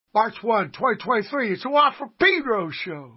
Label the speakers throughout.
Speaker 1: March 1, 2023. It's a Watt from Pedro show.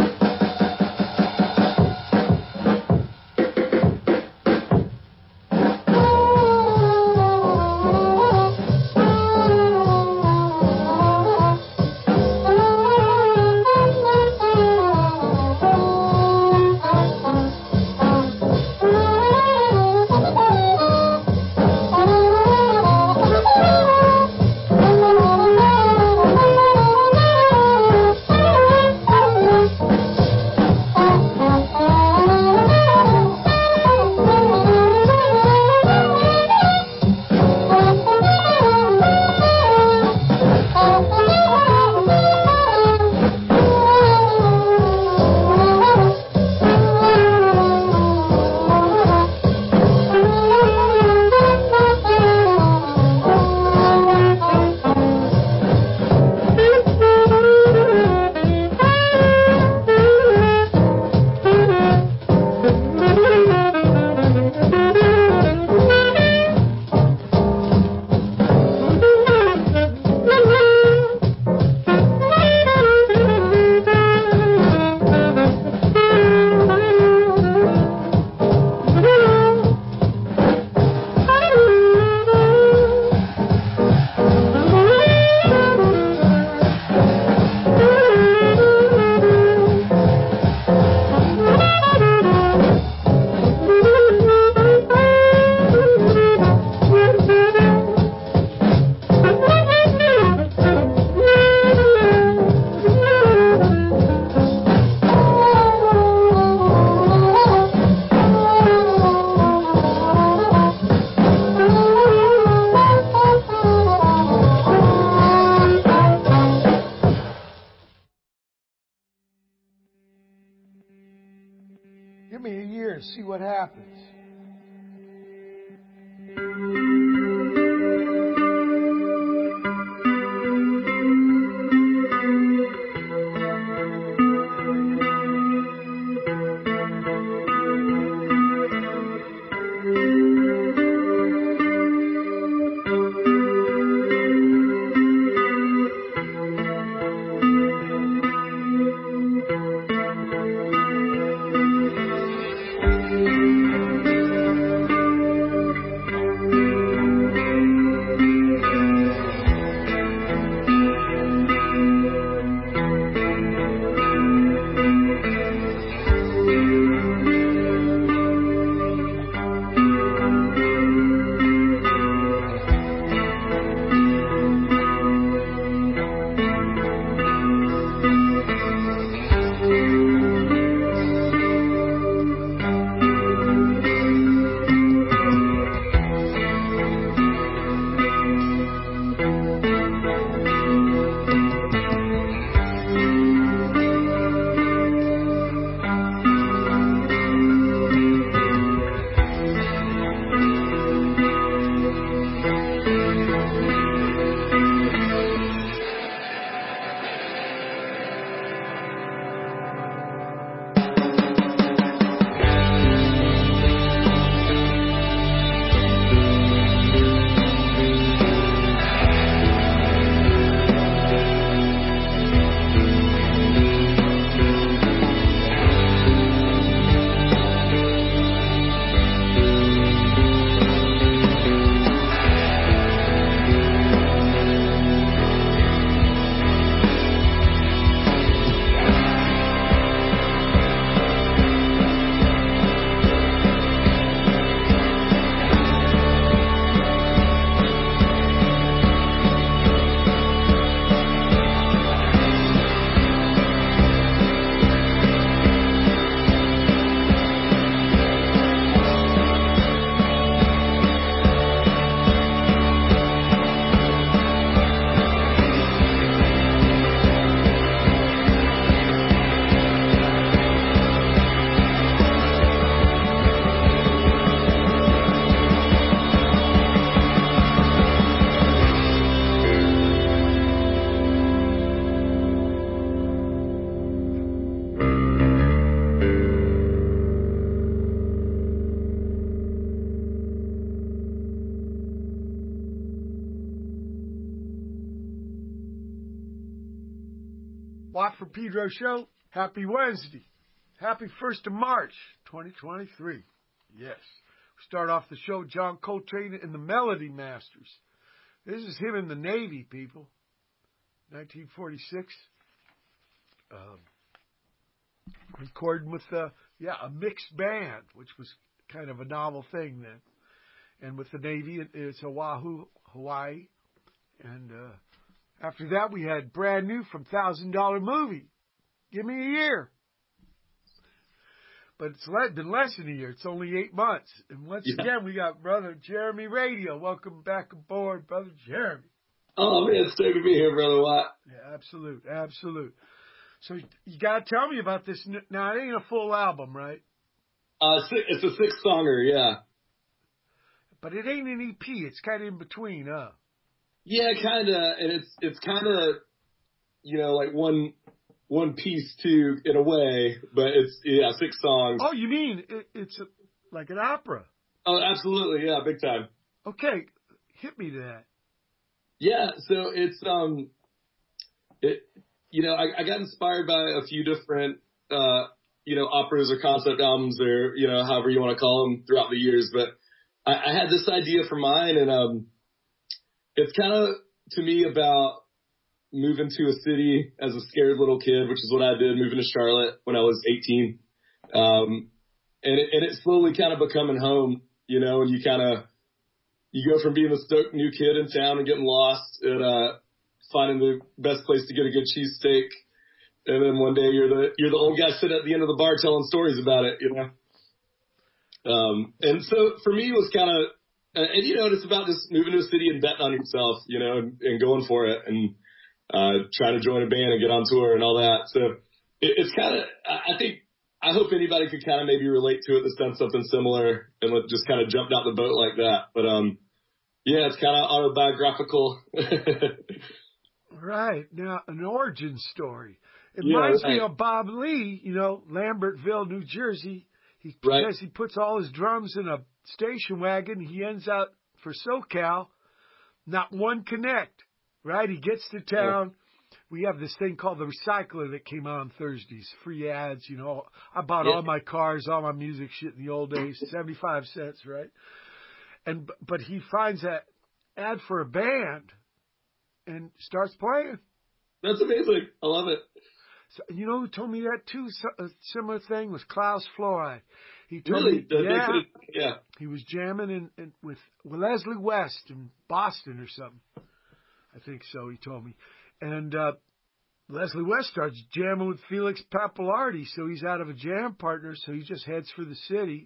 Speaker 1: Give me a year and see what happens. Watt from Pedro show. Happy Wednesday. Happy 1st of March, 2023. Yes. We start off the show, John Coltrane and the Melody Masters. This is him in the Navy, people. 1946. Recording with, a mixed band, which was kind of a novel thing then. And with the Navy, it's Oahu, Hawaii. And after that, we had brand new from $1,000 Movie. Give me a year. But it's been less than a year. It's only 8 months. And once again, we got Brother Jeremy Radio. Welcome back aboard, Brother Jeremy.
Speaker 2: Oh, man, it's great to be here, Brother Watt.
Speaker 1: Yeah, absolute. So you got to tell me about this. Now, it ain't a full album, right?
Speaker 2: It's a 6-songer, yeah.
Speaker 1: But it ain't an EP. It's kind of in between, huh?
Speaker 2: Yeah, kind of. And it's kind of, like one piece too, in a way. But it's, 6 songs.
Speaker 1: Oh, you mean it's like an opera?
Speaker 2: Oh, absolutely. Yeah, big time.
Speaker 1: Okay. Hit me to that.
Speaker 2: Yeah. So it's, I got inspired by a few different, operas or concept albums or, however you want to call them throughout the years. But I had this idea for mine, and it's kind of, to me, about moving to a city as a scared little kid, which is what I did, moving to Charlotte when I was 18. And it slowly kind of becoming home, and you go from being a stoked new kid in town and getting lost and finding the best place to get a good cheesesteak. And then one day you're the old guy sitting at the end of the bar telling stories about it, And so for me it was kind of, it's about just moving to a city and betting on yourself, and going for it and trying to join a band and get on tour and all that. So it's kind of, I hope anybody could kind of maybe relate to it that's done something similar and just kind of jumped out the boat like that. But it's kind of autobiographical.
Speaker 1: Right. Now, an origin story. It reminds me of Bob Lee, Lambertville, New Jersey. He says he puts all his drums in a station wagon. He ends out for SoCal. Not one connect, right? He gets to town. We have this thing called the Recycler that came out on Thursdays. Free ads, I bought all my cars, all my music shit in the old days, 75 cents, right? But he finds that ad for a band and starts playing.
Speaker 2: That's amazing. I love it.
Speaker 1: So, who told me that too? A similar thing was Klaus Flouride. He told
Speaker 2: me,
Speaker 1: he was jamming with Leslie West in Boston or something. I think so. He told me, and Leslie West starts jamming with Felix Pappalardi, so he's out of a jam partner. So he just heads for the city.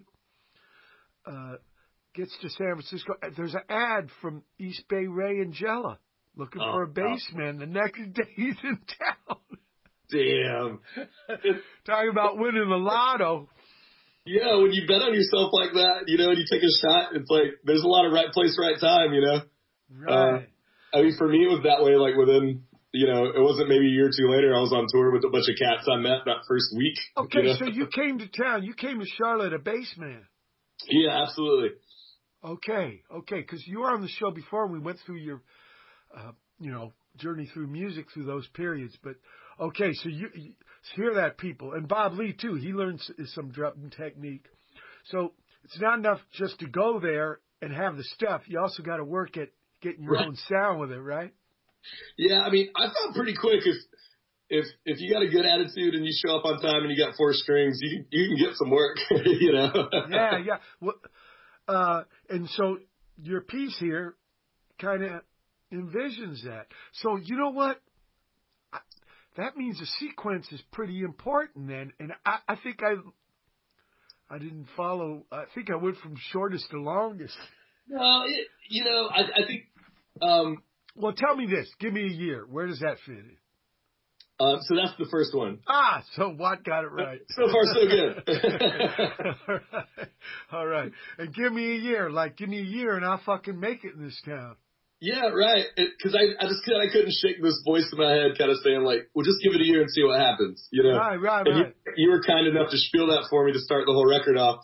Speaker 1: Gets to San Francisco. There's an ad from East Bay Ray and Jella looking for a bassman. The next day he's in town.
Speaker 2: Damn.
Speaker 1: Talking about winning the lotto.
Speaker 2: Yeah, when you bet on yourself like that, and you take a shot, it's like there's a lot of right place, right time,
Speaker 1: Right.
Speaker 2: For me, it was that way, like within, it wasn't maybe a year or two later, I was on tour with a bunch of cats I met that first week.
Speaker 1: Okay, so you came to town. You came to Charlotte, a bassman.
Speaker 2: Yeah, absolutely.
Speaker 1: Okay, because you were on the show before, and we went through your, journey through music through those periods, but okay, so you hear that, people. And Bob Lee, too, he learns some drumming technique. So it's not enough just to go there and have the stuff. You also got to work at getting your own sound with it, right?
Speaker 2: Yeah, I found pretty quick if you got a good attitude and you show up on time and you got 4 strings, you can get some work,
Speaker 1: Yeah. Well, and so your piece here kind of envisions that. So you know what? That means the sequence is pretty important then. And I think I didn't follow. I think I went from shortest to longest.
Speaker 2: Well, I think.
Speaker 1: Well, tell me this. Give me a year. Where does that fit in?
Speaker 2: So that's the first one.
Speaker 1: So Watt got it right.
Speaker 2: So far, so good.
Speaker 1: All right. And give me a year. Give me a year and I'll fucking make it in this town.
Speaker 2: Yeah, right. Because I couldn't shake this voice in my head kind of saying, well, just give it a year and see what happens,
Speaker 1: Right.
Speaker 2: And you were kind enough to spiel that for me to start the whole record off.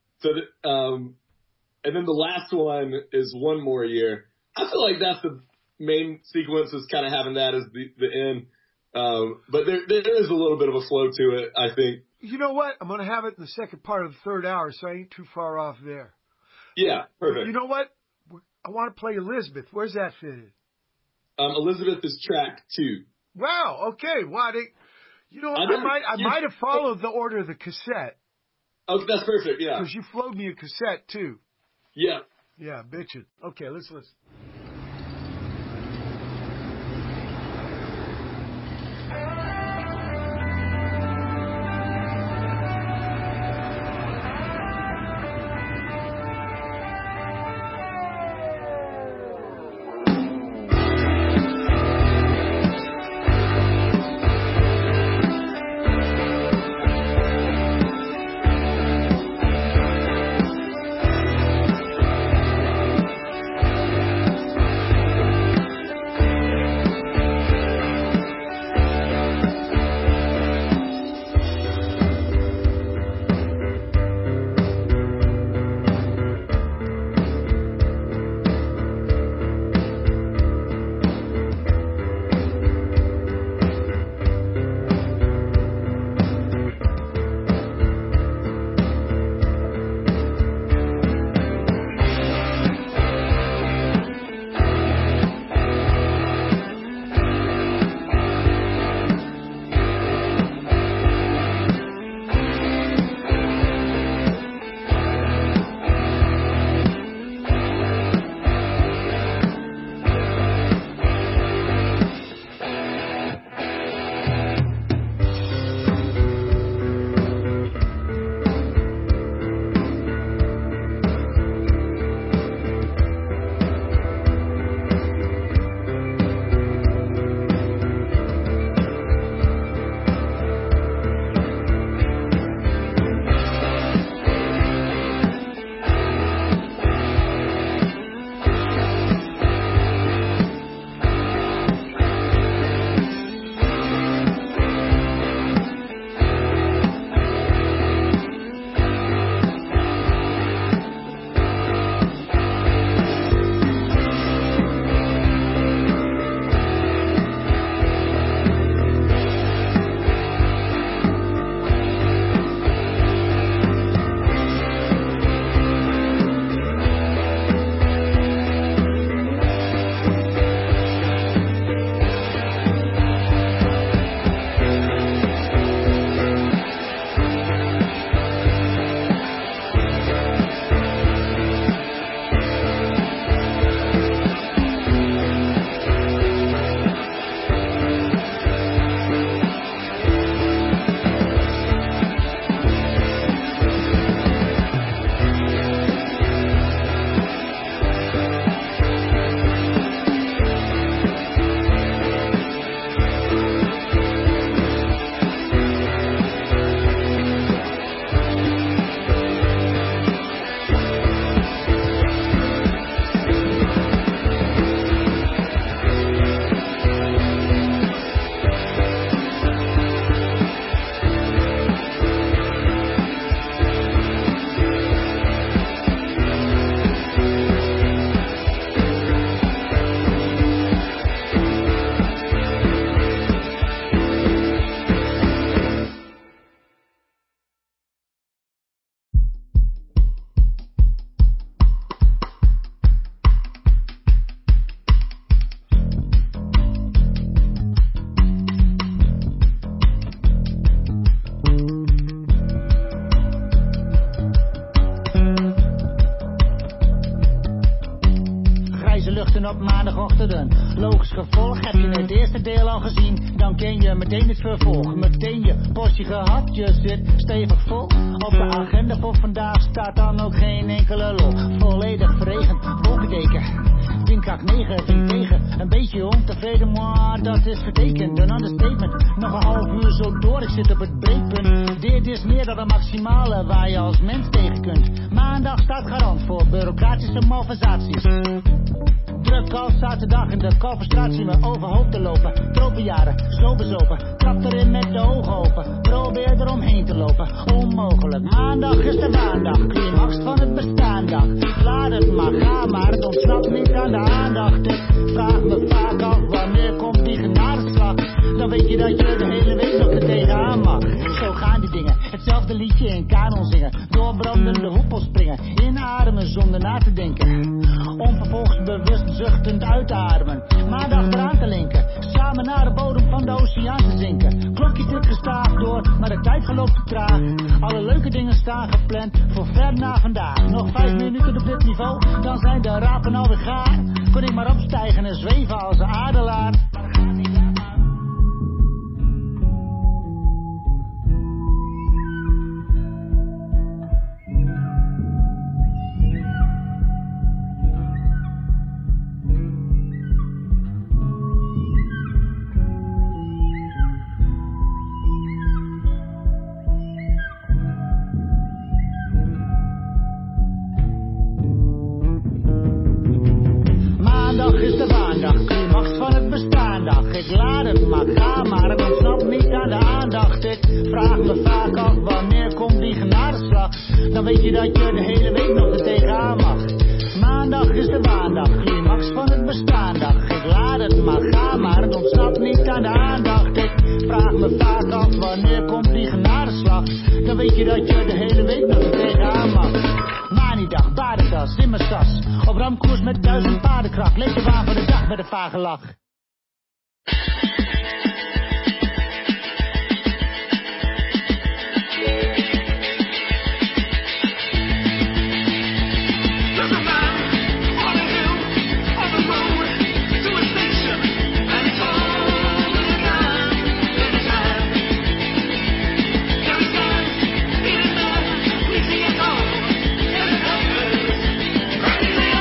Speaker 2: And then the last one is One More Year. I feel like that's main sequence is kind of having that as the end. But there is a little bit of a flow to it, I think.
Speaker 1: You know what? I'm going to have it in the second part of the third hour, so I ain't too far off there.
Speaker 2: Yeah, perfect.
Speaker 1: You know what? I want to play Elizabeth. Where's that fit in?
Speaker 2: Elizabeth is track 2.
Speaker 1: Wow. Okay. Why I might have followed the order of the cassette.
Speaker 2: Oh, that's perfect. Yeah.
Speaker 1: Because you flowed me a cassette too.
Speaker 2: Yeah.
Speaker 1: Yeah, bitchin'. Okay, let's listen.
Speaker 3: op maandagochtenden. Logisch gevolg, heb je het eerste deel al gezien, dan ken je meteen het vervolg. Meteen je portie gehad, je zit stevig vol. Op de agenda voor vandaag staat dan ook geen enkele lol. Volledig verregend, wolkendeken. Windkracht 9, vind tegen. Een beetje ontevreden, maar dat is vertekend. Een understatement, nog een half uur zo door, ik zit op het breekpunt. Dit is meer dan een maximale waar je als mens tegen kunt. Maandag staat garant voor bureaucratische malversaties. Druk als zaterdag in de Kalverstraat zien we overhoop te lopen. Tropenjaren, zo bezopen, trap erin met de ogen open. Probeer eromheen te lopen, onmogelijk. Maandag is de maandag, climax van het bestaandag. Laat het maar, ga maar, het ontsnapt niet aan de aandacht. Ik vraag me vaak af, wanneer komt die genadeslag? Dan weet je dat je de hele week nog er tegenaan mag. Zo gaan die dingen, hetzelfde liedje in kanon zingen. Doorbrandende hoepels springen, inademen zonder na te denken. Om vervolgens bewust zuchtend uit te ademen. Maandag eraan te linken, samen naar de bodem van de oceaan te zinken. Klokje tikt gestaag door, maar de tijd verloopt te traag. Alle leuke dingen staan gepland voor ver na vandaag. Nog 5 minuten op dit niveau, dan zijn de rapen alweer gaar. Kon ik maar opstijgen en zweven als een adelaar. Ik laat het maar, ga maar, het ontsnapt niet aan de aandacht. Ik vraag me vaak af, wanneer komt die genadeslag? Dan weet je dat je de hele week nog er tegenaan mag. Maandag is de maandag, climax van het bestaandag. Ik laat het maar, ga maar, het ontsnapt niet aan de aandacht. Ik vraag me vaak af, wanneer komt die genadeslag? Dan weet je dat je de hele week nog er tegenaan mag. Maniedag, badentas, in mijn sas. Op ramkoers met 1000 paardenkracht. Leef de waan van de dag met een vage lach.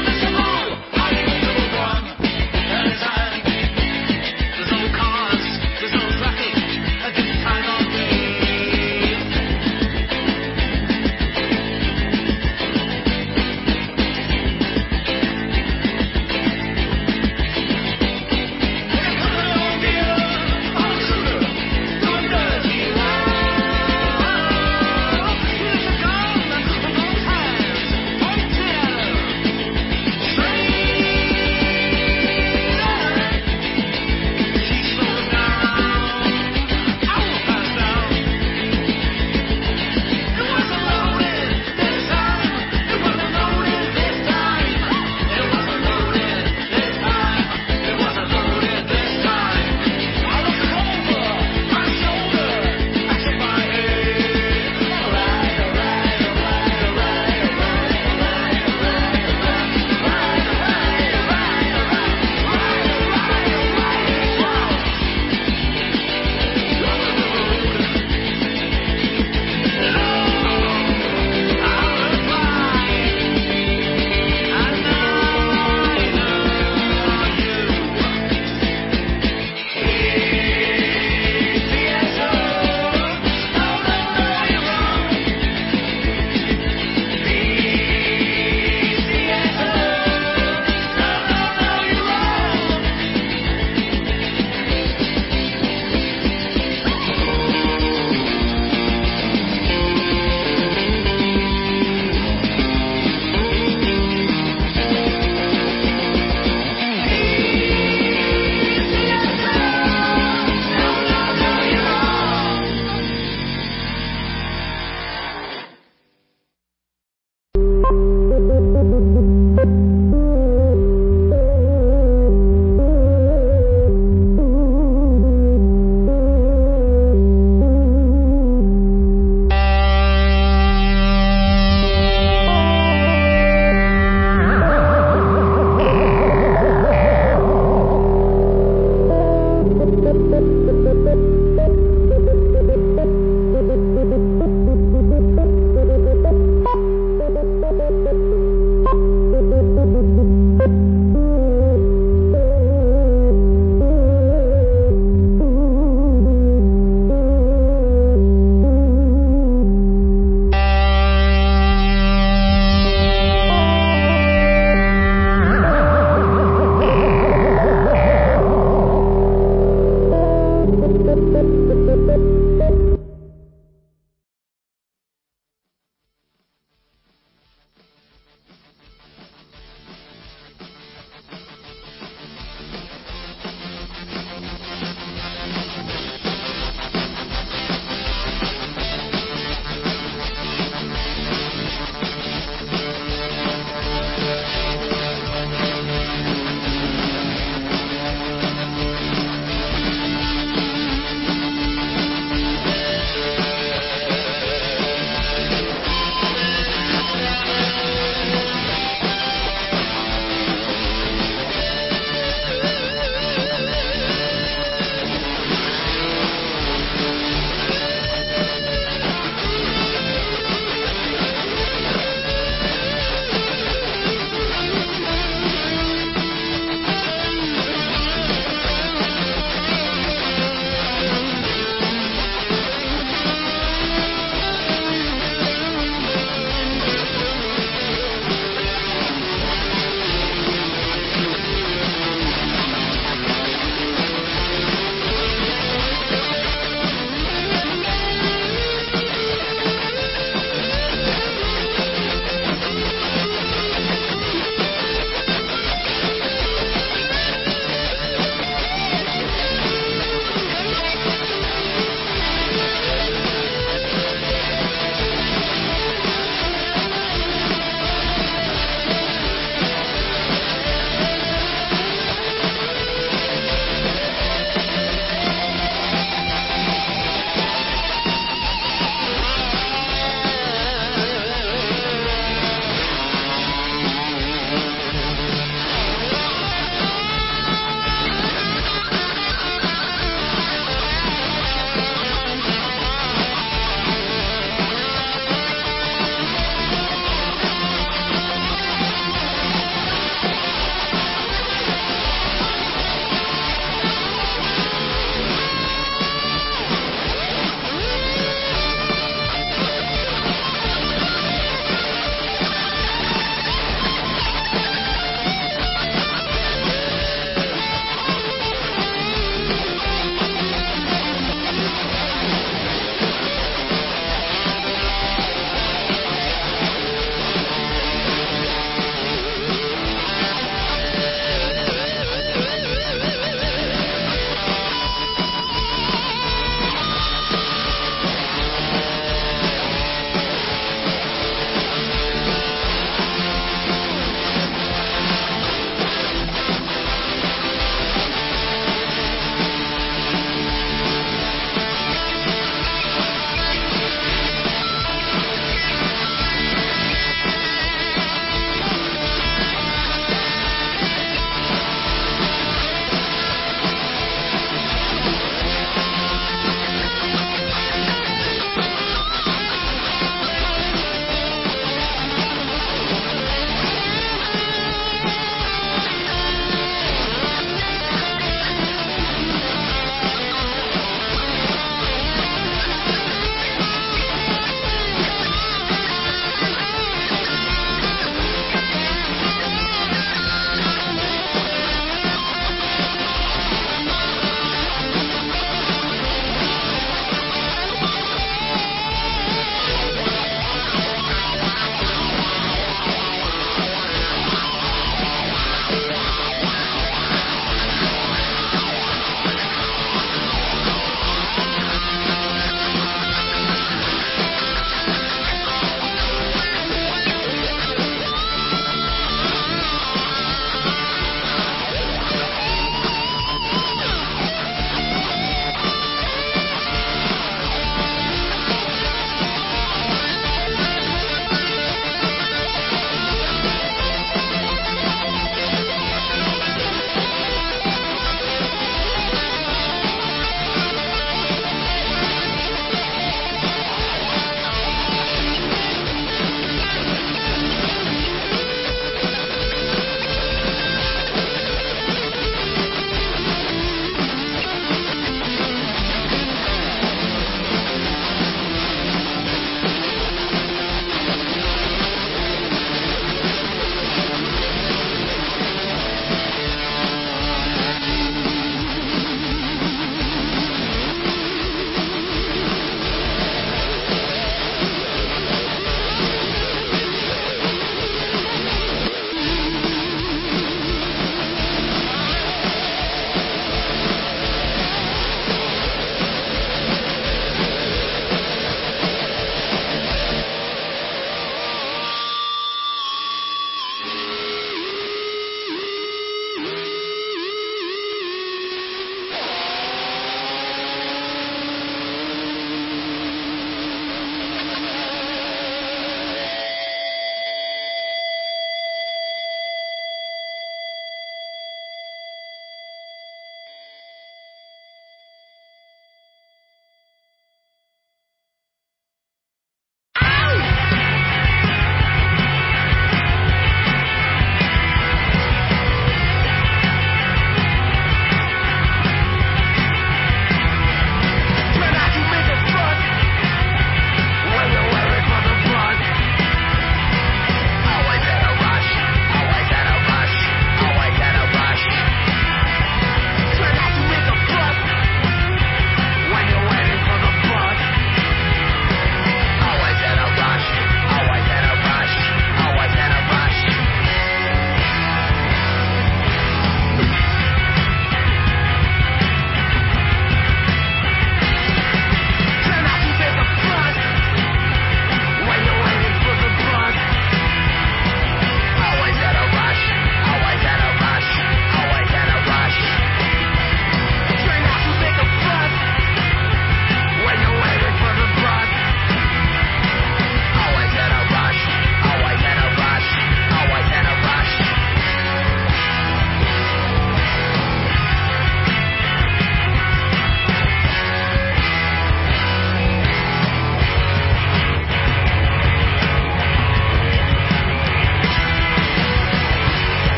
Speaker 4: Cars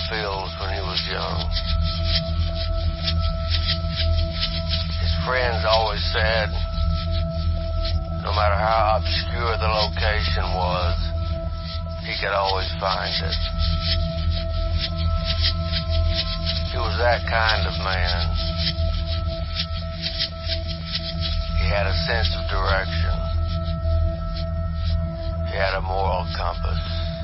Speaker 4: fields when he was young. His friends always said, no matter how obscure the location was, he could always find it. He was that kind of man. He had a sense of direction. He had a moral compass.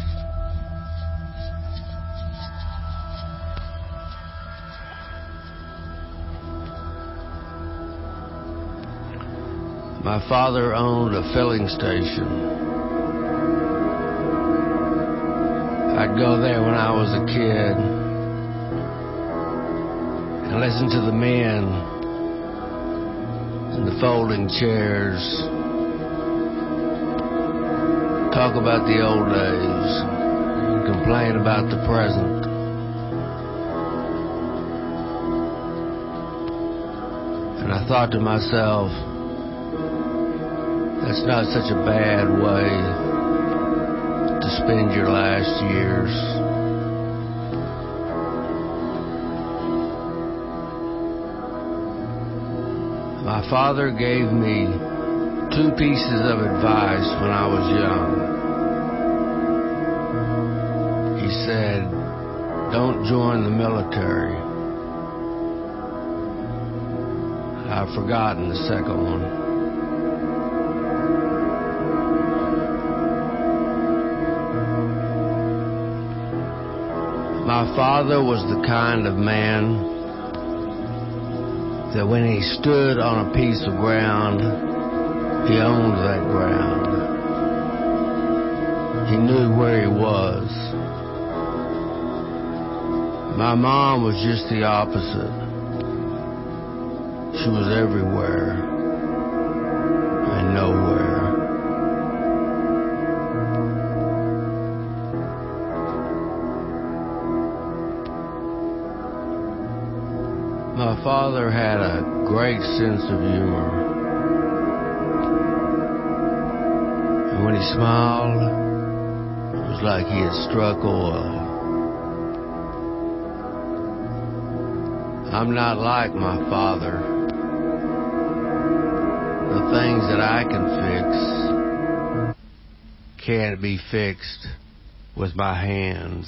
Speaker 4: My father owned a filling station. I'd go there when I was a kid and listen to the men in the folding chairs talk about the old days and complain about the present. And I thought to myself, that's not such a bad way to spend your last years. My father gave me 2 pieces of advice when I was young. He said, don't join the military. I've forgotten the second one. My father was the kind of man that when he stood on a piece of ground, he owned that ground. He knew where he was. My mom was just the opposite. She was everywhere and nowhere. My father had a great sense of humor. And when he smiled, it was like he had struck oil. I'm not like my father. The things that I can fix can't be fixed with my hands.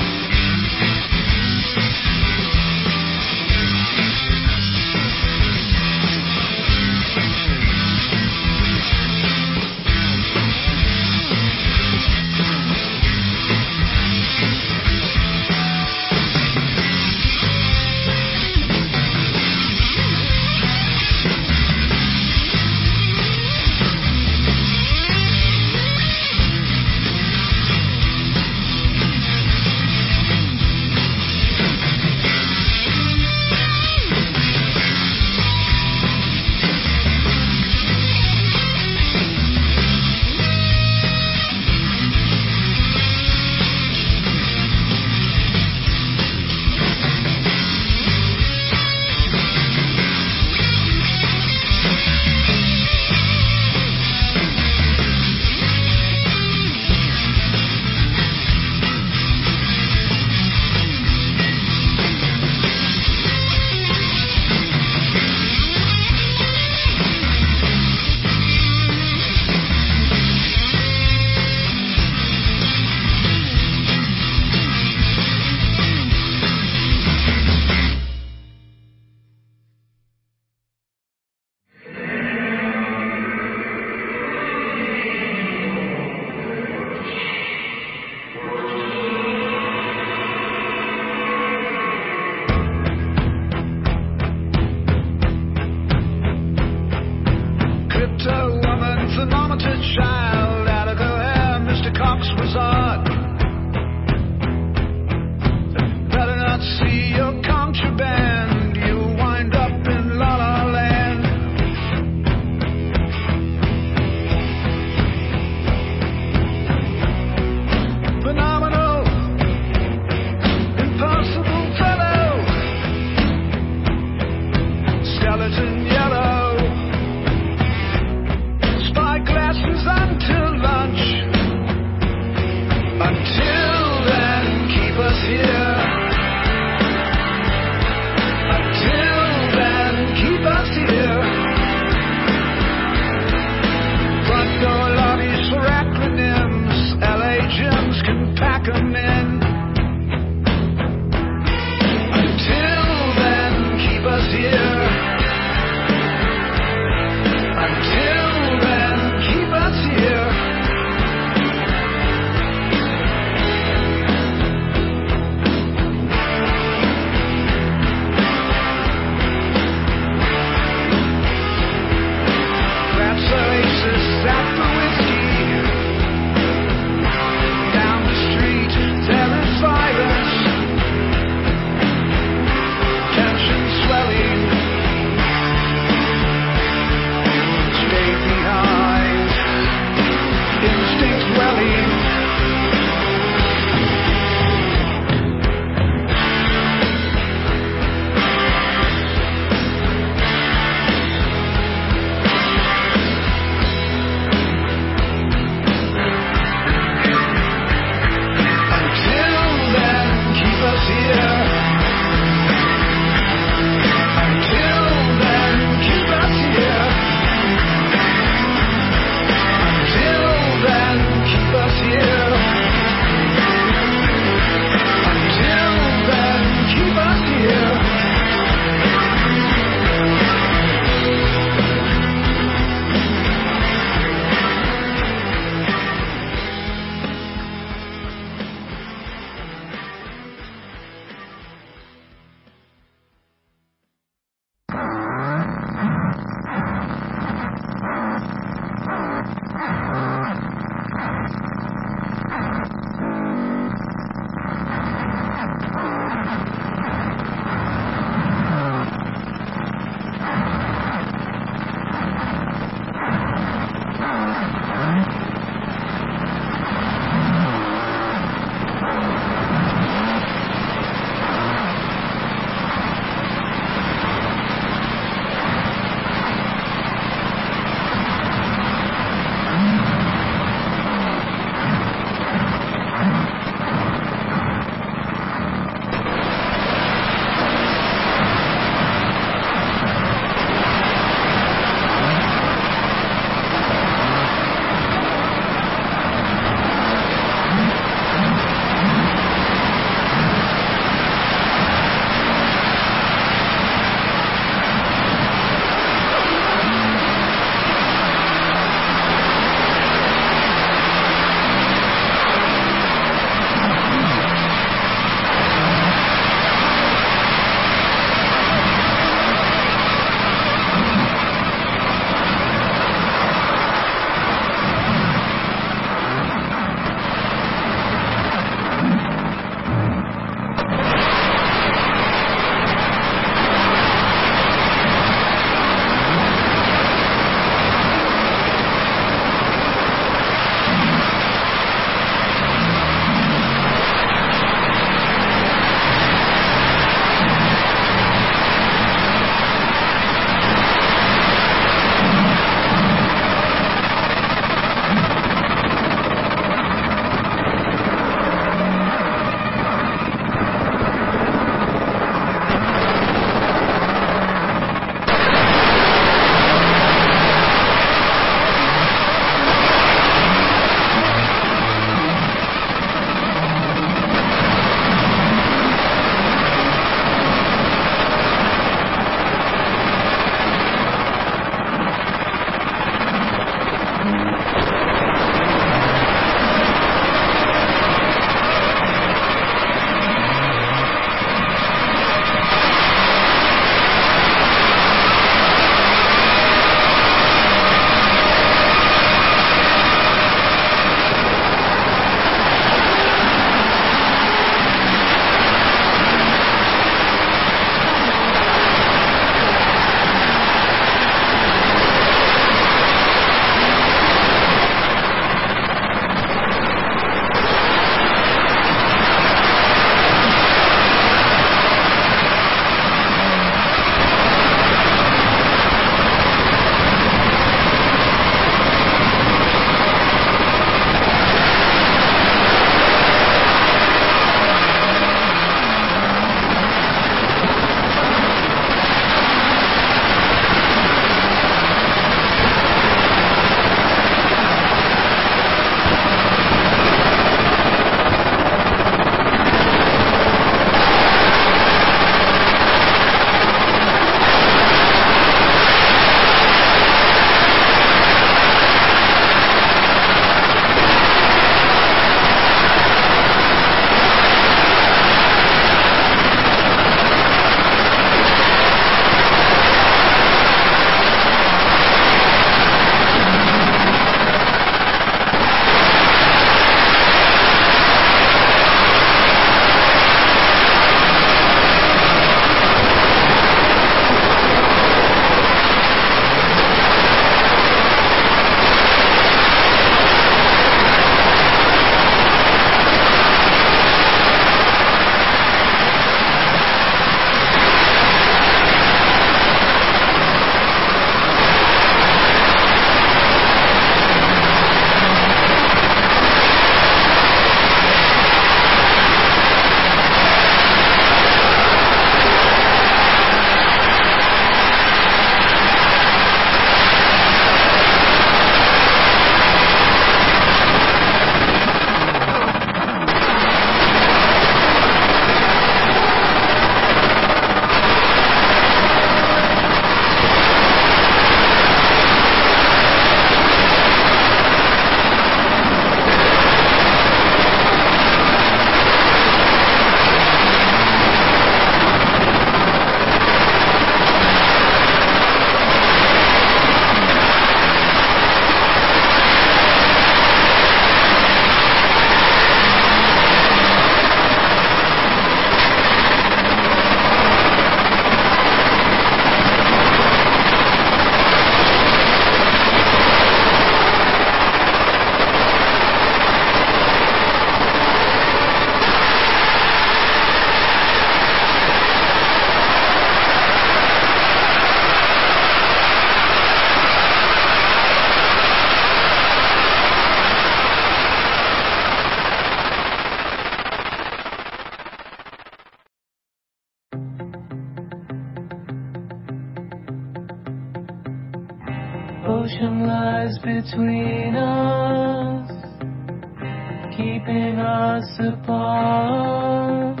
Speaker 5: between us, keeping us apart.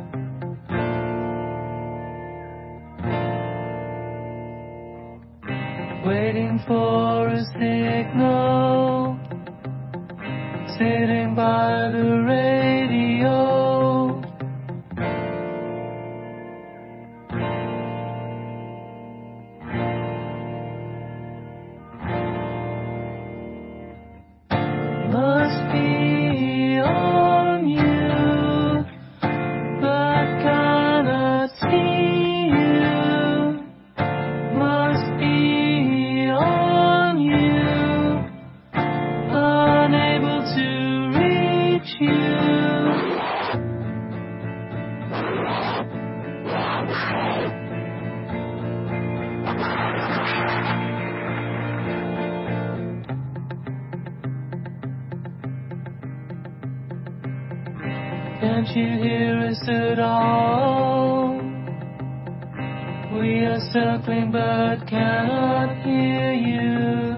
Speaker 5: Waiting for a signal, sitting by the radio. Must be on you, but cannot see you. Must be on you, unable to reach you. Can't you hear us at all? We are circling but cannot hear you.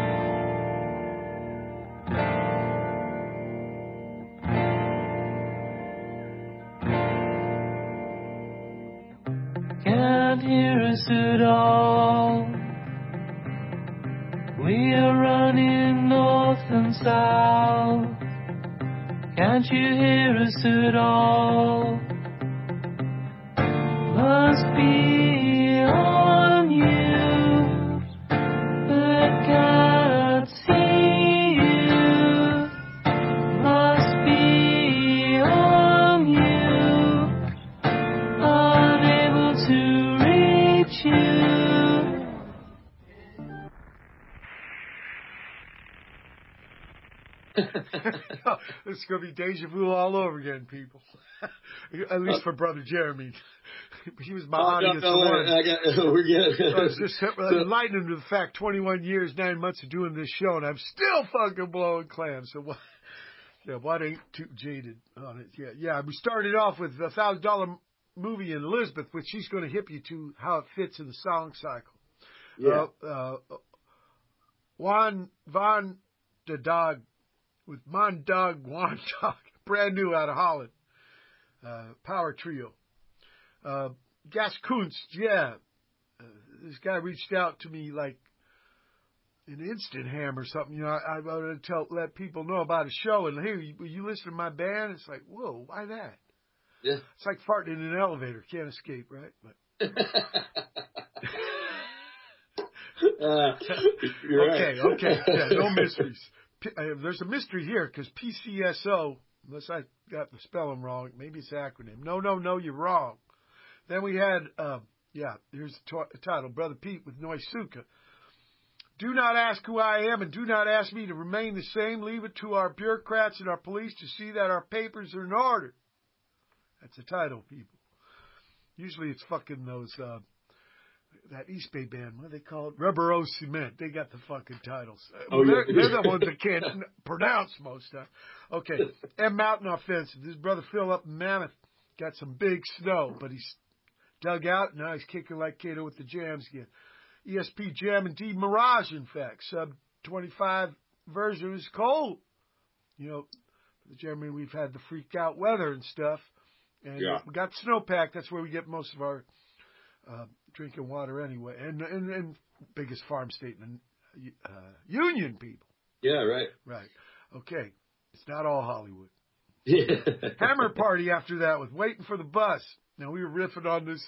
Speaker 5: Can't hear us at all. We are running north and south. Can't you hear us at all? Must be on you, but cannot see you. Must be on you, unable to reach you.
Speaker 1: This is going to be deja vu all over again, people. At least for Brother Jeremy. He was my audience.
Speaker 2: We're good.
Speaker 1: I was just enlightening to the fact 21 years, 9 months of doing this show, and I'm still fucking blowing clams. So what ain't too jaded on it? Yeah. We started off with a $1,000 movie in Elizabeth, which she's going to hip you to how it fits in the song cycle.
Speaker 2: Yeah.
Speaker 1: Juan Van de Dog with Mon Dog, Juan Dog, brand new out of Holland. Power trio. Gas Kunst, this guy reached out to me like an instant ham or something. You know, I wanted to let people know about a show, and hey, will you listen to my band? It's like, whoa, why that?
Speaker 2: Yeah.
Speaker 1: It's like farting in an elevator. Can't escape, right? But
Speaker 2: you're right.
Speaker 1: Okay. Yeah, no mysteries. There's a mystery here because PCSO, unless I got the spelling wrong, maybe it's an acronym. No, you're wrong. Then we had, here's the title, Brother Pete with Noisuka. Do not ask who I am and do not ask me to remain the same. Leave it to our bureaucrats and our police to see that our papers are in order. That's the title, people. Usually it's fucking those, that East Bay band, what are they called? Rubber O Cement. They got the fucking titles. They're the ones that can't pronounce most of. Okay. M Mountain Offensive. This brother Phil up in Mammoth got some big snow, but he's dug out. Now he's kicking like Kato with the jams again. ESP Jam and D Mirage, in fact. Sub 25 version is cold. You know, Jeremy, we've had the freak out weather and stuff. And we got snowpack. That's where we get most of our drinking water anyway. And biggest farm state in the Union, people.
Speaker 2: Yeah, right.
Speaker 1: Right. Okay. It's not all Hollywood.
Speaker 2: Yeah.
Speaker 1: Hammer Party after that with Waiting for the Bus. Now, we were riffing on this.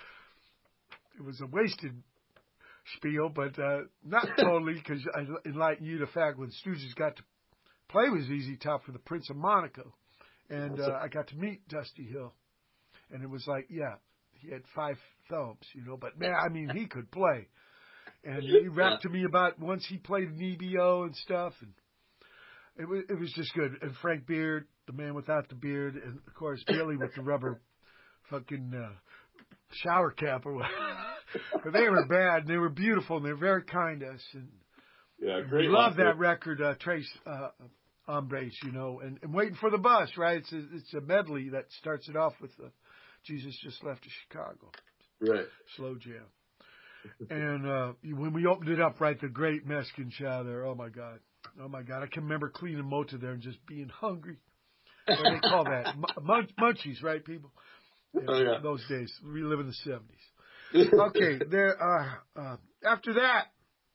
Speaker 1: It was a wasted spiel, but not totally, because I enlightened you to the fact when Stooges got to play with ZZ Top for the Prince of Monaco. And I got to meet Dusty Hill. And it was like, he had 5 thumbs, you know. But, man, I mean, he could play. And he rapped to me about once he played an EBO and stuff. And it was just good. And Frank Beard, the man without the beard. And, of course, Billy with the rubber fucking shower cap or whatever. But they were bad, and they were beautiful, and they were very kind to us. And
Speaker 2: great.
Speaker 1: We love that record, Trace Hombres, you know, and Waiting for the Bus, right? It's a medley that starts it off with Jesus Just Left to Chicago.
Speaker 2: Right.
Speaker 1: Slow jam. And when we opened it up, right, the great Mexican chow there. Oh my God. I can remember cleaning Mota there and just being hungry. What do they call that? Munchies, right, people? Yeah. Those days. We live in the 70s. Okay, there. After that,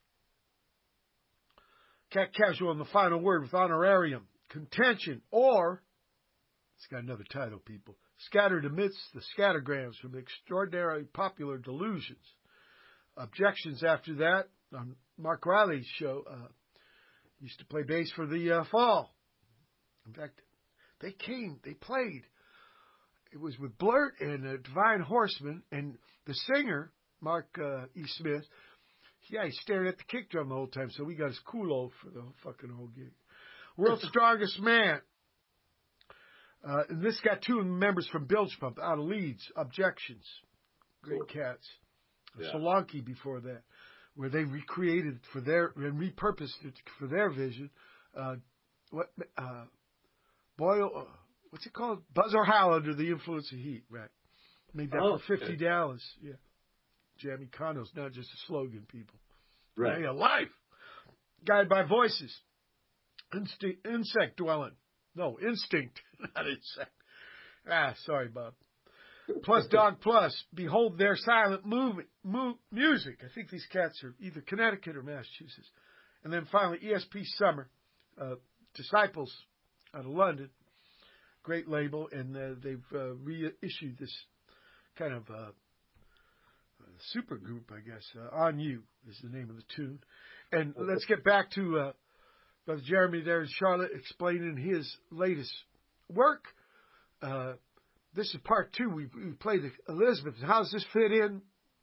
Speaker 1: Cat Casual and the final word with honorarium, contention, or it's got another title, people. Scattered amidst the scattergrams from extraordinarily popular delusions. Objections after that on Mark Riley's show. Used to play bass for the Fall. In fact, they played. It was with Blurt and Divine Horseman, and the singer, Mark E. Smith, he stared at the kick drum the whole time, so we got his culo for the fucking whole gig. World's Strongest Man. And this got two members from Bilge Pump out of Leeds. Objections. Great cats. Yeah. Solanke before that, where they recreated it for their and repurposed it for their vision. What's it called? Buzz or Howl Under the Influence of Heat, right? Made that for $50. Yeah. Jammy Condo's not just a slogan, people.
Speaker 2: Right.
Speaker 1: Hey, a life. Guided by voices. Insect dwelling. No, instinct, not insect. Sorry, Bob. Plus Dog Plus. Behold their silent music. I think these cats are either Connecticut or Massachusetts. And then finally, ESP Summer. Disciples out of London. Great label. And they've reissued this kind of super group, I guess. On You is the name of the tune. And let's get back to Brother Jeremy there in Charlotte explaining his latest work. This is part 2. We played Elizabeth. How does this fit in?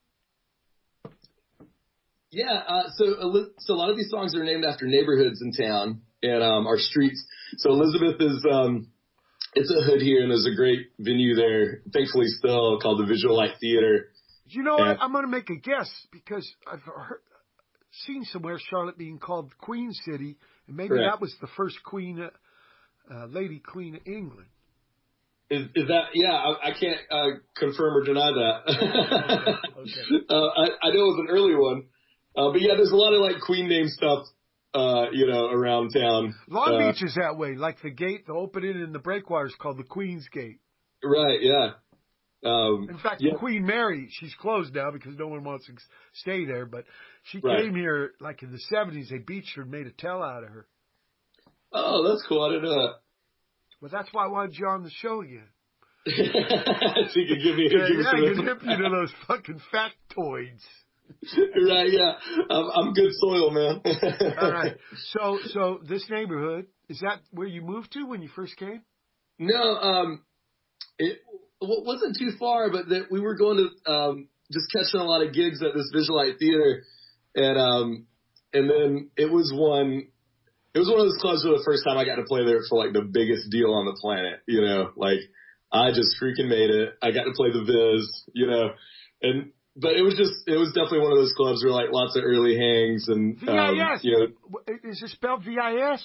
Speaker 2: Yeah, so a lot of these songs are named after neighborhoods in town and our streets. So Elizabeth is it's a hood here, and there's a great venue there, thankfully still, called the Visual Light Theater.
Speaker 1: You know what? I'm going to make a guess because I've seen somewhere Charlotte being called Queen City, and maybe that was the first queen, Lady Queen of England.
Speaker 2: Is that? Yeah, I can't confirm or deny that. Okay. I know it was an early one, but yeah, there's a lot of like Queen name stuff, around town.
Speaker 1: Long Beach is that way. Like the gate, the opening in the breakwater is called the Queen's Gate.
Speaker 2: Right. Yeah.
Speaker 1: In fact, Queen Mary, she's closed now because no one wants to stay there. But she came here like in the 70s. They beached her and made a tell out of her.
Speaker 2: Oh, that's cool. I didn't know that.
Speaker 1: Well, that's why I wanted you on the show again.
Speaker 2: So you could give me
Speaker 1: I can hip you to those fucking factoids.
Speaker 2: Right, yeah. I'm good soil, man.
Speaker 1: All right. So this neighborhood, is that where you moved to when you first came?
Speaker 2: No, it wasn't too far, but that we were going to just catching a lot of gigs at this Visual Light Theater, and then it was one of those clubs where the first time I got to play there for like the biggest deal on the planet, like I just freaking made it. I got to play the Viz, but it was definitely one of those clubs where like lots of early hangs and
Speaker 1: VIS. Is it spelled VIS?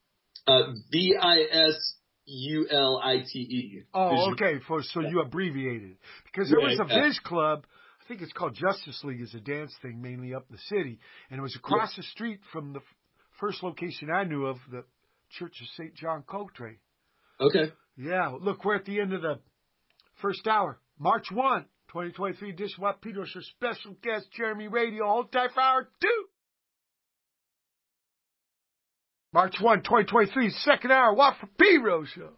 Speaker 2: VISULITE.
Speaker 1: Oh, okay. So you abbreviated it. Because there was a Viz club, I think it's called Justice League, is a dance thing mainly up in the city. And it was across the street from the first location I knew of, the Church of St. John Coltrane.
Speaker 2: Okay.
Speaker 1: Yeah. Look, we're at the end of the first hour. March 1, 2023 edition. Watt Peters, your special guest, Jeremy Radio. Hold tight for hour 2. March 1, 2023, second hour, Watt for P-Rose Show.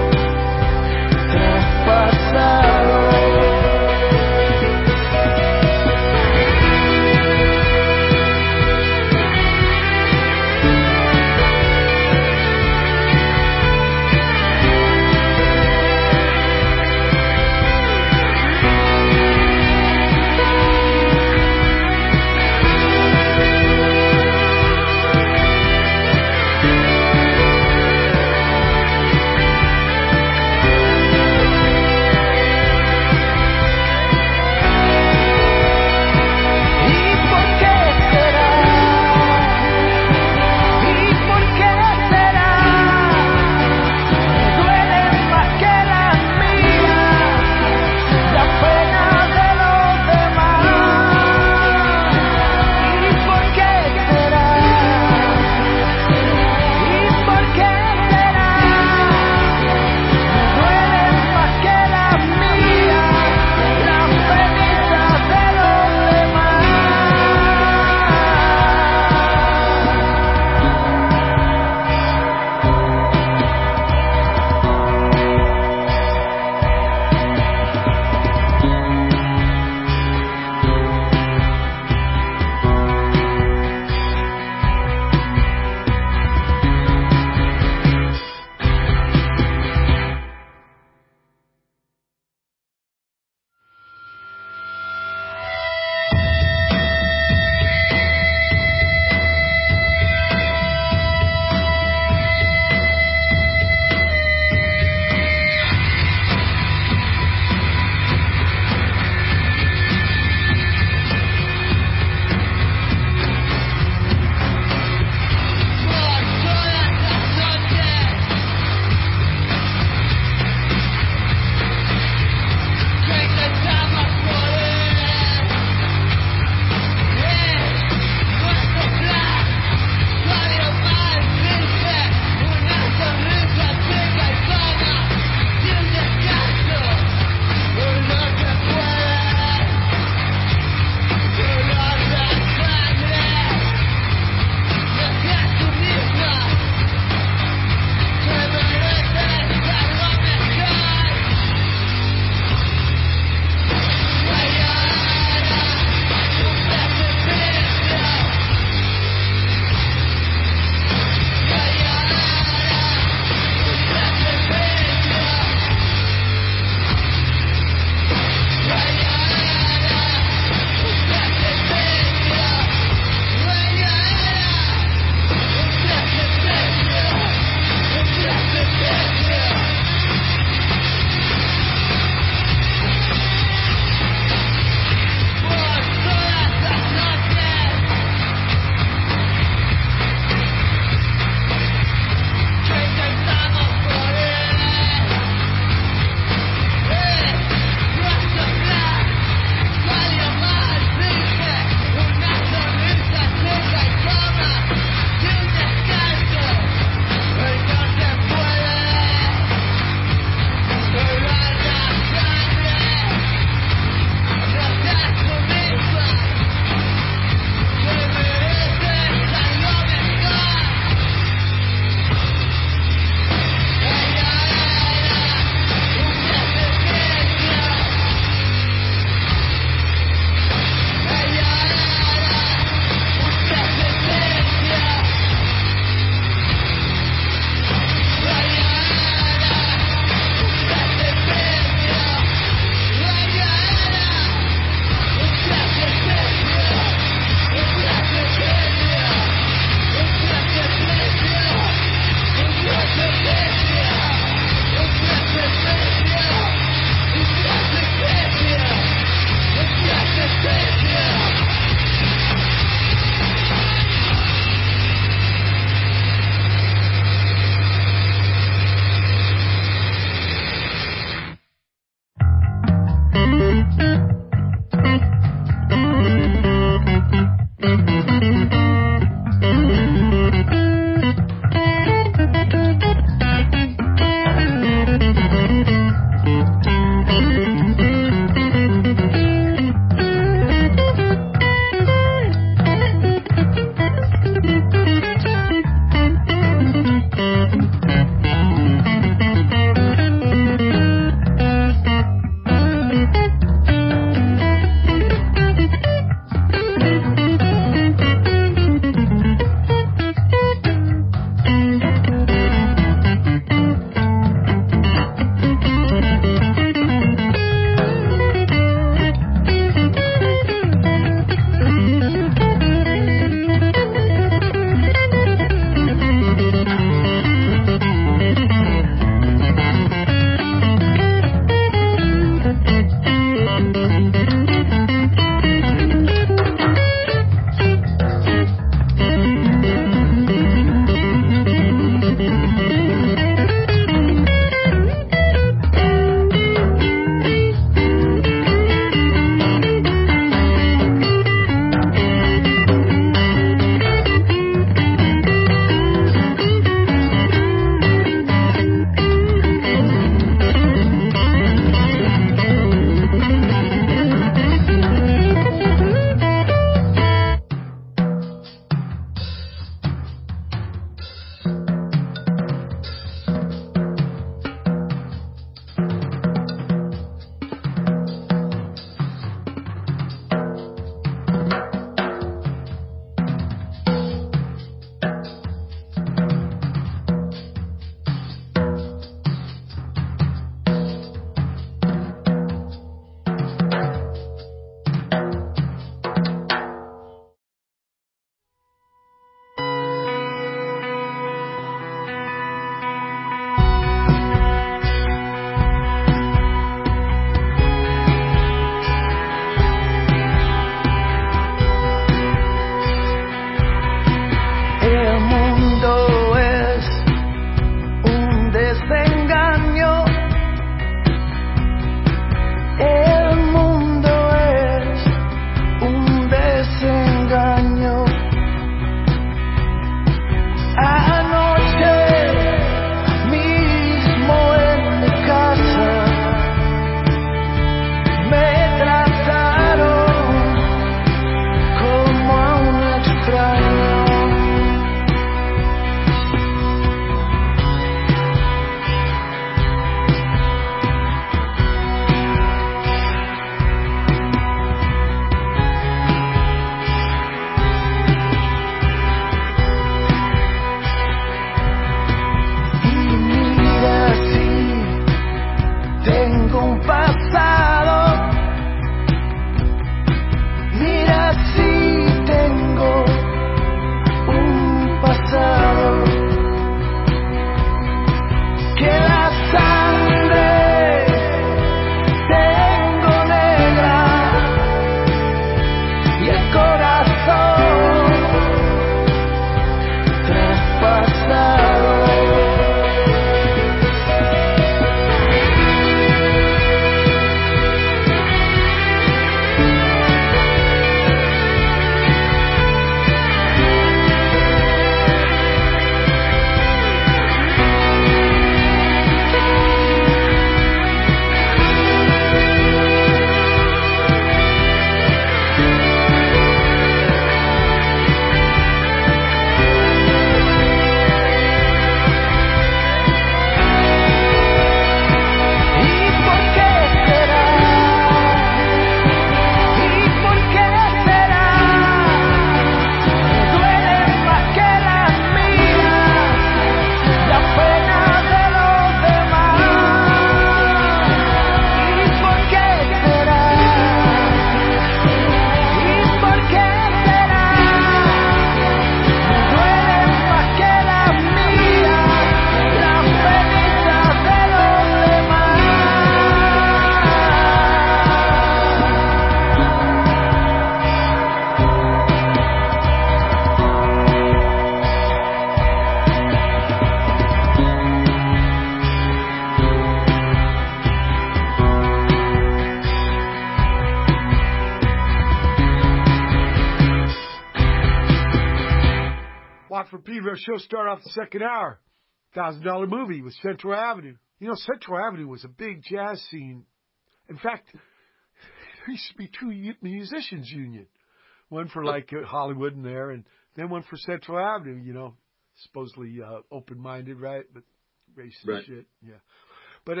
Speaker 1: for Pedro show started off the second hour. $1,000 movie with Central Avenue. You know, Central Avenue was a big jazz scene. In fact, there used to be two musicians union. One for like Hollywood and there, and then one for Central Avenue, you know, supposedly open-minded, right? But racist shit, yeah. But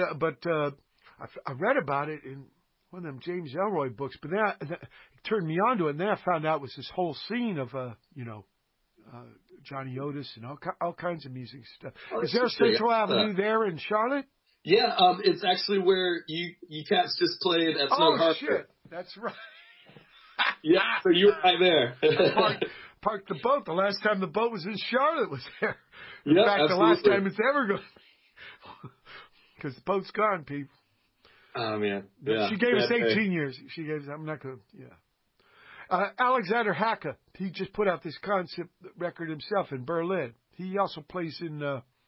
Speaker 1: I read about it in one of them James Ellroy books, but then it turned me on to it, and then I found out it was this whole scene of, Johnny Otis and all kinds of music stuff. Is there a Central Avenue there in Charlotte?
Speaker 2: Yeah, it's actually where you cats just played at Snug Harbor.
Speaker 1: Oh, shit. That's right.
Speaker 2: Yeah, so you were right there.
Speaker 1: Parked the boat. The last time the boat was in Charlotte was there. In
Speaker 2: fact,
Speaker 1: absolutely. The last time it's ever going. Because the boat's gone, people.
Speaker 2: Oh, man. Yeah.
Speaker 1: She gave us 18 years. She gave us, I'm not going to, yeah. Alexander Hacke, he just put out this concept record himself in Berlin. He also plays in,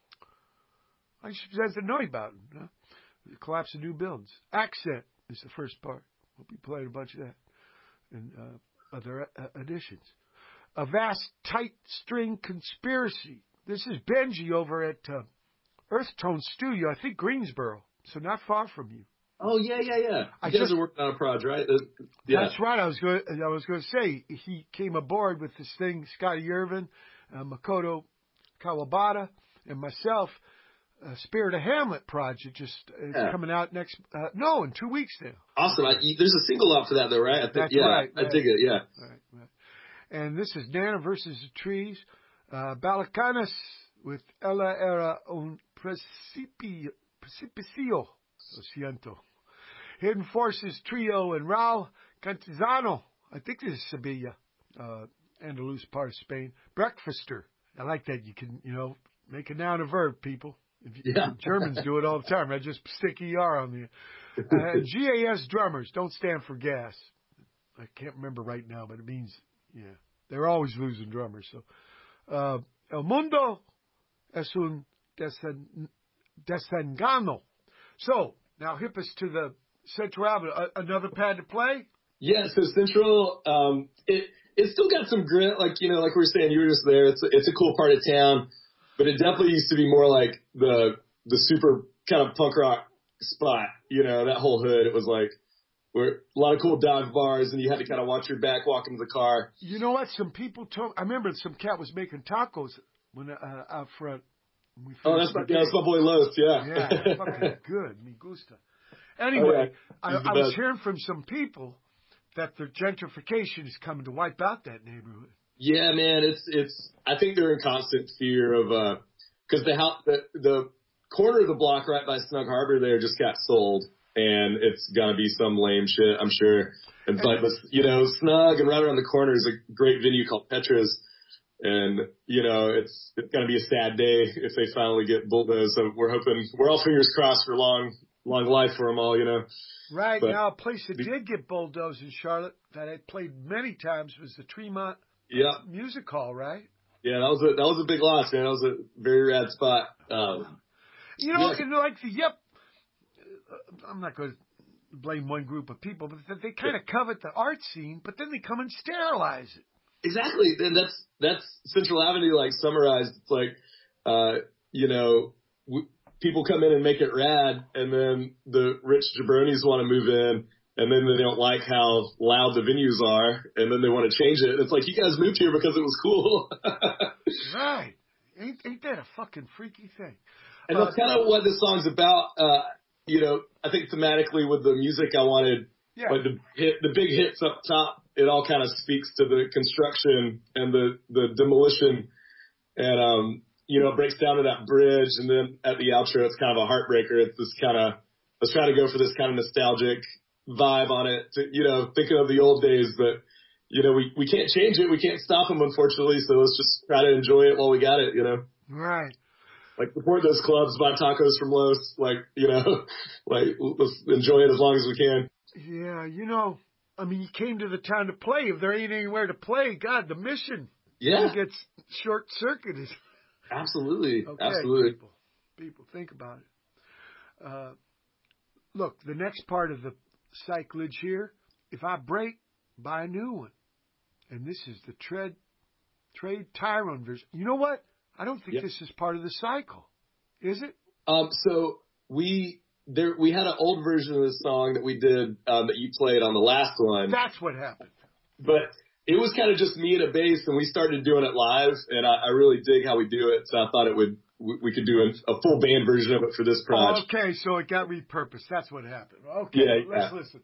Speaker 1: I should know about him. Huh? The Collapse of New Buildings. Accent is the first part. We'll be playing a bunch of that and other additions. A Vast Tight String Conspiracy. This is Benji over at Earth Tone Studio, I think Greensboro, so not far from you.
Speaker 2: Oh yeah. You guys are working on a project, right? Yeah.
Speaker 1: That's right. I was going to say he came aboard with this thing. Scotty Irvin, Makoto Kawabata, and myself. Spirit of Hamlet project just coming out next. In 2 weeks now.
Speaker 2: Awesome. There's a single out for that though, right?
Speaker 1: That's right.
Speaker 2: I dig it. Yeah.
Speaker 1: Right. And this is Nana versus the Trees. Balacanas with Ella Era un Precipicio. Lo siento. Hidden Forces Trio and Raul Cantizano. I think this is Sevilla, Andalus part of Spain. Breakfaster. I like that. You can, make a noun a verb, people. Germans do it all the time. I just stick ER on the GAS drummers. Don't stand for gas. I can't remember right now, but it means, they're always losing drummers. So, El Mundo es un desengano. So, now hip us to the Central Avenue. Another pad to play?
Speaker 2: Yeah, so Central, it's still got some grit. Like we were saying, you were just there. It's a cool part of town. But it definitely used to be more like the super kind of punk rock spot, that whole hood. It was like where a lot of cool dive bars, and you had to kind of watch your back walking to the car.
Speaker 1: You know what? Some people told. I remember some cat was making tacos when out front.
Speaker 2: That's my boy Los. Yeah.
Speaker 1: Yeah, fucking good. Me gusta. Anyway, I was hearing from some people that the gentrification is coming to wipe out that neighborhood.
Speaker 2: Yeah, man, it's. I think they're in constant fear of because the corner of the block right by Snug Harbor there just got sold, and it's gonna be some lame shit, I'm sure. But Snug and right around the corner is a great venue called Petra's, and it's gonna be a sad day if they finally get bulldozed. So we're all fingers crossed for long life for them all,
Speaker 1: Right, but now a place that did get bulldozed in Charlotte that I played many times was the Tremont.
Speaker 2: Yeah.
Speaker 1: Music hall, right?
Speaker 2: Yeah, that was a big loss, man. That was a very rad spot.
Speaker 1: and I'm not going to blame one group of people, but they kind of covet the art scene, but then they come and sterilize it.
Speaker 2: Exactly, and that's Central Avenue, like summarized. It's like, people come in and make it rad, and then the rich jabronis want to move in. And then they don't like how loud the venues are, and then they want to change it. It's like, you guys moved here because it was cool.
Speaker 1: Right. Ain't that a fucking freaky thing?
Speaker 2: And that's kind of what this song's about. I think thematically with the music I wanted, like the big hits up top, it all kind of speaks to the construction and the demolition. And, it breaks down to that bridge. And then at the outro, it's kind of a heartbreaker. It's this kind of, let's try to go for this kind of nostalgic vibe on it, to, thinking of the old days, but we can't change it, we can't stop them, unfortunately. So let's just try to enjoy it while we got it,
Speaker 1: Right.
Speaker 2: Like support those clubs, buy tacos from Los, like let's enjoy it as long as we can.
Speaker 1: Yeah, you came to the town to play. If there ain't anywhere to play, God, the mission gets short circuited.
Speaker 2: Absolutely,
Speaker 1: okay,
Speaker 2: absolutely.
Speaker 1: People, think about it. Look, the next part of the cyclage here, if I break, buy a new one. And this is the Tread Trey Tyrone version. You know what? I don't think this is part of the cycle. Is it?
Speaker 2: So we had an old version of this song that we did that you played on the last one.
Speaker 1: That's what happened.
Speaker 2: But it was kind of just me and a bass, and we started doing it live, and I really dig how we do it, so I thought we could do a full band version of it for this project.
Speaker 1: Okay, so it got repurposed. That's what happened. Okay, let's listen.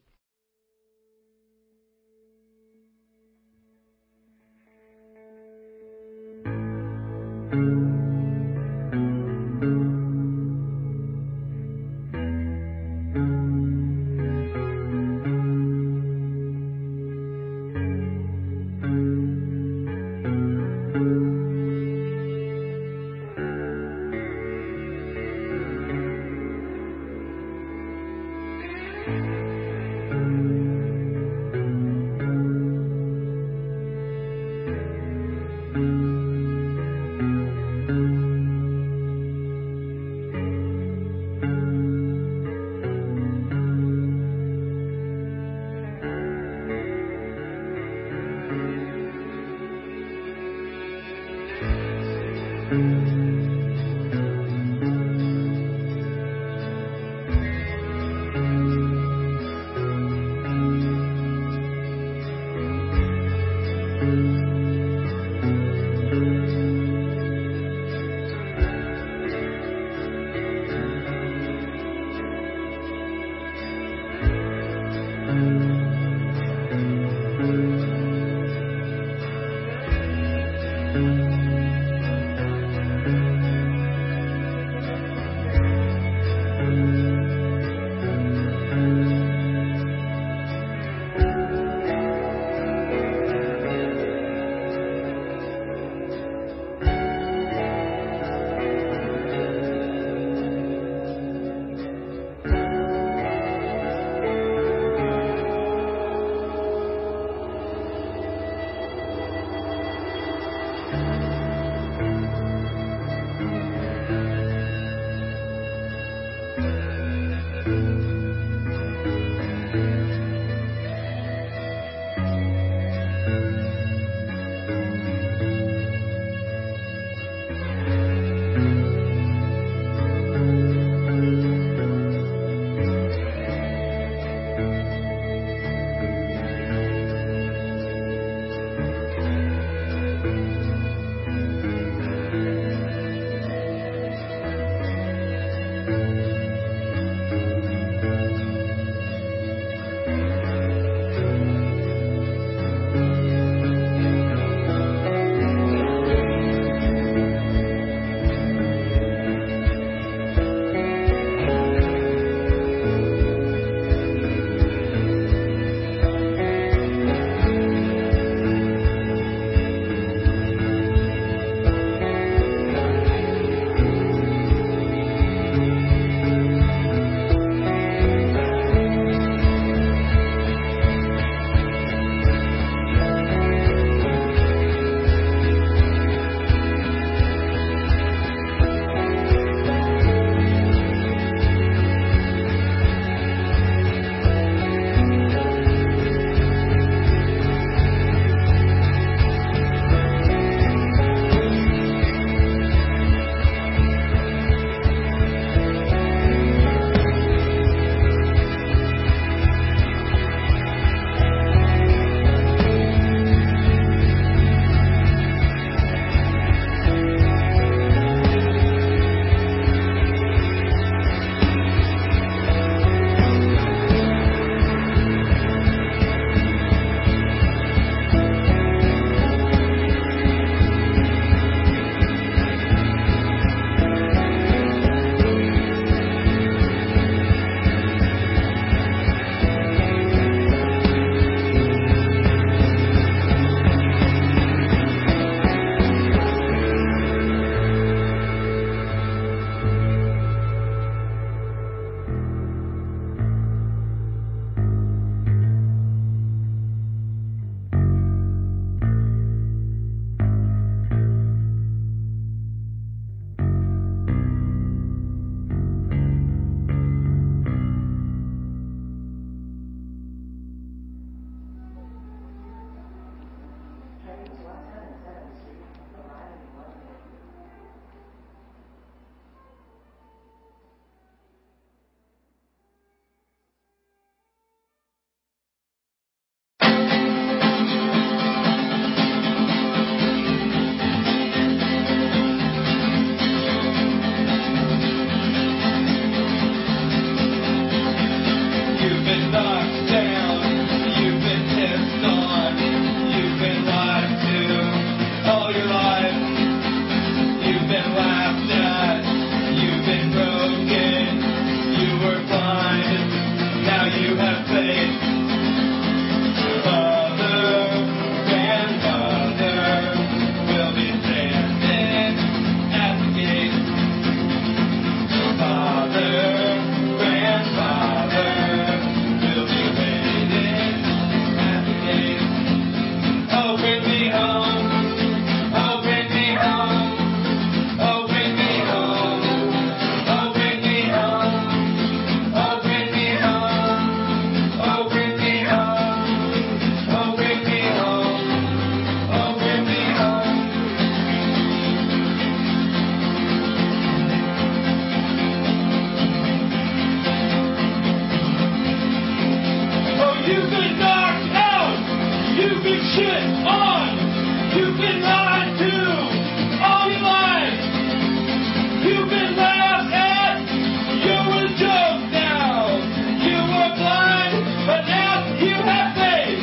Speaker 5: You've been knocked out. You've been shit on. You've been lied to all your life. You've been laughed at. You're a joke now. You were blind, but now you have faith.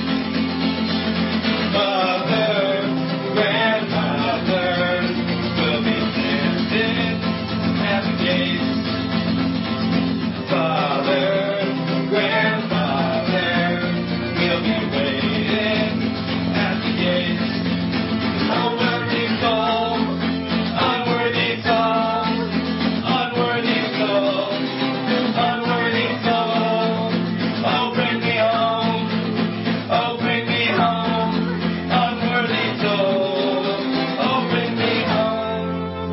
Speaker 5: Mother, grandmother will be standing at the gates. Father, grandfather will be waiting at the gates. Unworthy soul, unworthy soul, unworthy soul, unworthy soul. Oh, bring me home, oh, bring me home, unworthy soul. Oh, bring me home.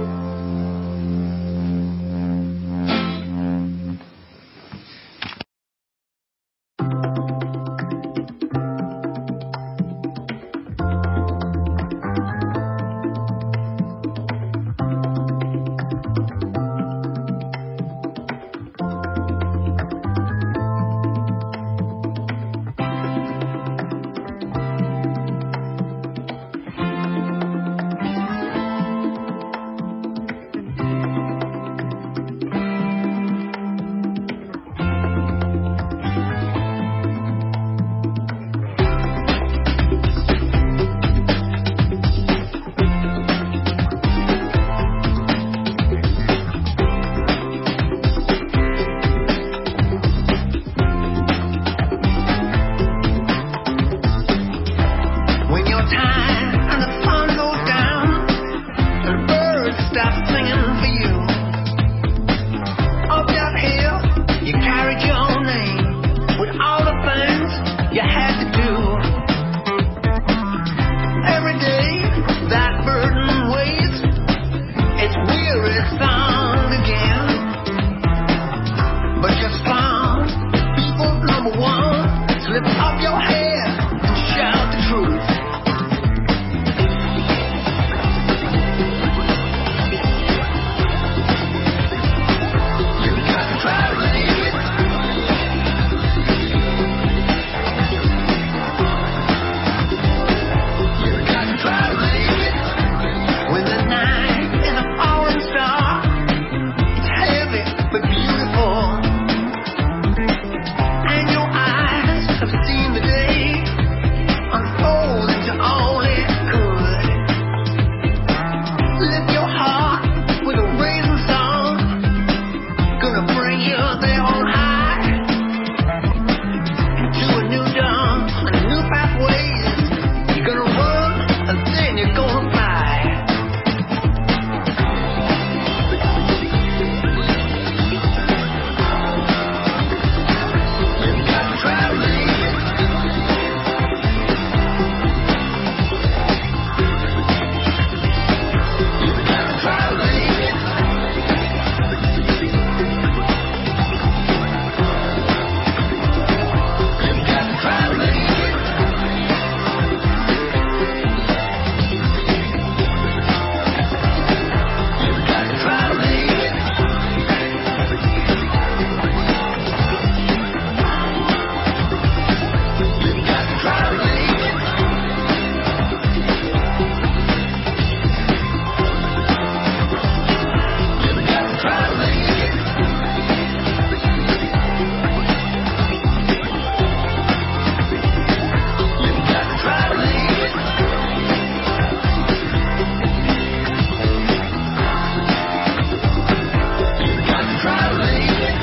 Speaker 6: When you're tired and the sun goes down, the birds stop singing for you. Up that hill, you carried your own name with all the things you had to do. Every day that burden weighs its weary sound again. But you're strong, people number one. So lift up your head and shout the truth. You got to try to believe it. You got to try to believe it. When the night is a falling star, it's heavy but beautiful. And your eyes have seen the day unfold into all it could. Lift your heart with a raising song, gonna bring you there on high, into a new dawn, a new pathways. You're gonna run and then you're gonna fly. You got to try to believe it. You got to try to believe it. You got to try to believe it. You got to try to believe it. You got to try to believe it. You got to try to believe it. You got to try to believe it. You got to try to believe it.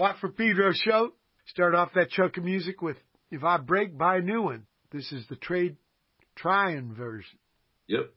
Speaker 1: Watt from Pedro show. Start off that chunk of music with If I Break, Buy a New One. This is the Trade Tryon version.
Speaker 2: Yep.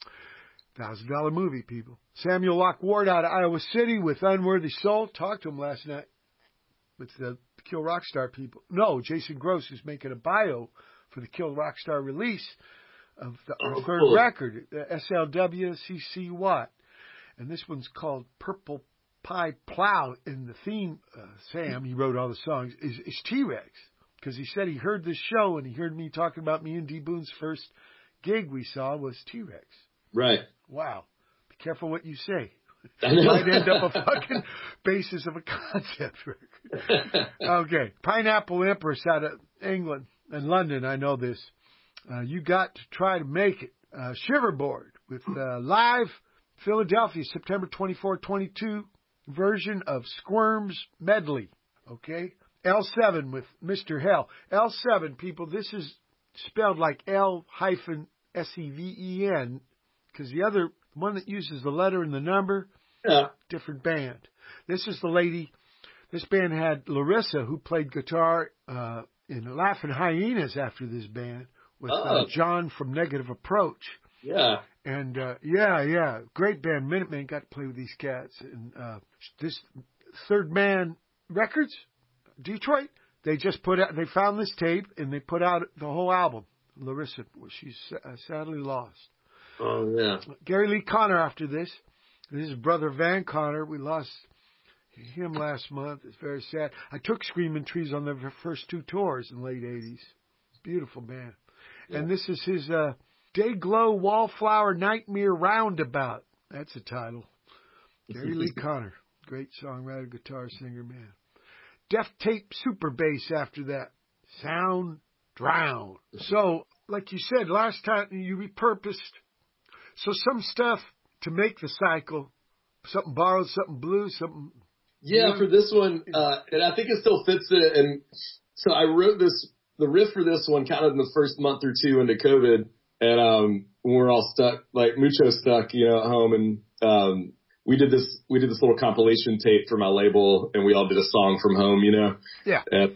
Speaker 1: $1,000 movie, people. Samuel Locke Ward out of Iowa City with Unworthy Soul. Talked to him last night with the Kill Rockstar people. No, Jason Gross is making a bio for the Kill Rockstar release of our third record, SLW CC Watt. And this one's called Purple Pie Plow. And the theme, Sam, he wrote all the songs, is T-Rex. Because he said he heard this show and he heard me talking about me and D. Boone's first gig we saw was T-Rex.
Speaker 2: Right.
Speaker 1: Wow. Be careful what you say.
Speaker 2: I know.
Speaker 1: Might end up a fucking basis of a concept record. Okay. Pineapple Empress out of England and London, I know this. You got to try to make it. Shiverboard with live Philadelphia, September 24, 22 version of Squirms Medley. Okay? L7 with Mr. Hell. L7, people, this is spelled like L-Seven, because the other one that uses the letter and the number, different band. This is the lady. This band had Larissa, who played guitar in Laughing Hyenas after this band, with John from Negative Approach.
Speaker 2: Yeah.
Speaker 1: And, great band. Minutemen got to play with these cats. And this Third Man Records, Detroit, they just put out, they found this tape and they put out the whole album. Larissa, she's sadly lost.
Speaker 2: Oh, yeah.
Speaker 1: Gary Lee Conner after this. This is brother Van Conner. We lost him last month. It's very sad. I took Screaming Trees on their first two tours in the late 80s. Beautiful band. Yeah. And this is his Dayglow Wallflower Nightmare Roundabout. That's the title. Gary Lee Conner. Great songwriter, guitar singer, man. Def Tape Super Bass after that. Sound Drown. So, like you said, last time you repurposed. So some stuff to make the cycle. Something borrowed, something blue, something...
Speaker 2: Yeah, for this one, and I think it still fits it. And so I wrote the riff for this one kind of in the first month or two into COVID. And when we're all stuck, like mucho stuck, at home. And we did this little compilation tape for my label, and we all did a song from home,
Speaker 1: Yeah.
Speaker 2: And,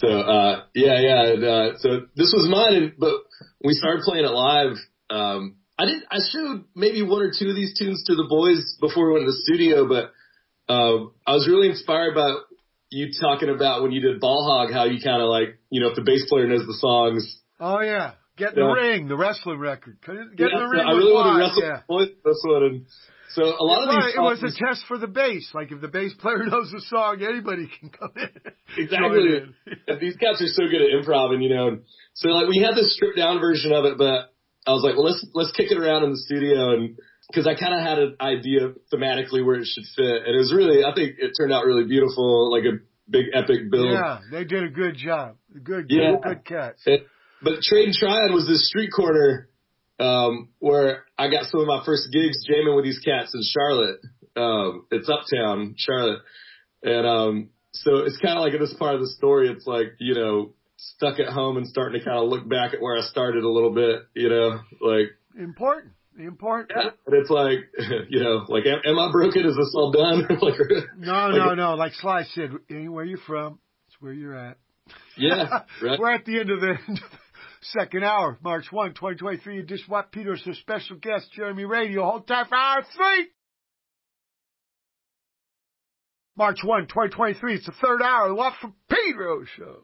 Speaker 2: so this was mine, but when we started playing it live, I showed maybe one or two of these tunes to the boys before we went to the studio, but I was really inspired by you talking about when you did Ball Hog, how you kind of like, if the bass player knows the songs.
Speaker 1: Oh, yeah. Get in the ring, the wrestling record. Get in the ring.
Speaker 2: I really want to wrestle this one. And so a lot of these songs,
Speaker 1: it was a test for the bass. Like if the bass player knows the song, anybody can come in.
Speaker 2: Exactly. And these cats are so good at improv, and so like we had this stripped down version of it, but I was like, well, let's kick it around in the studio, and because I kind of had an idea thematically where it should fit, and it was really, I think it turned out really beautiful, like a big epic build.
Speaker 1: Yeah, they did a good job. Good cats.
Speaker 2: But Trade Tryon was this street corner where I got some of my first gigs jamming with these cats in Charlotte. It's uptown Charlotte, and so it's kind of like in this part of the story, it's like stuck at home and starting to kind of look back at where I started a little bit, like
Speaker 1: important.
Speaker 2: Yeah. And it's like, like, am I broken? Is this all done?
Speaker 1: No. Like Sly said, anywhere you're from, it's where you're at.
Speaker 2: Yeah, right.
Speaker 1: We're at the end of the second hour, March 1, 2023. This is Watt Peters, our special guest, Jeremy Radio. Hold tight for hour 3. March 1, 2023. It's the third hour of the Watt from Pedro show.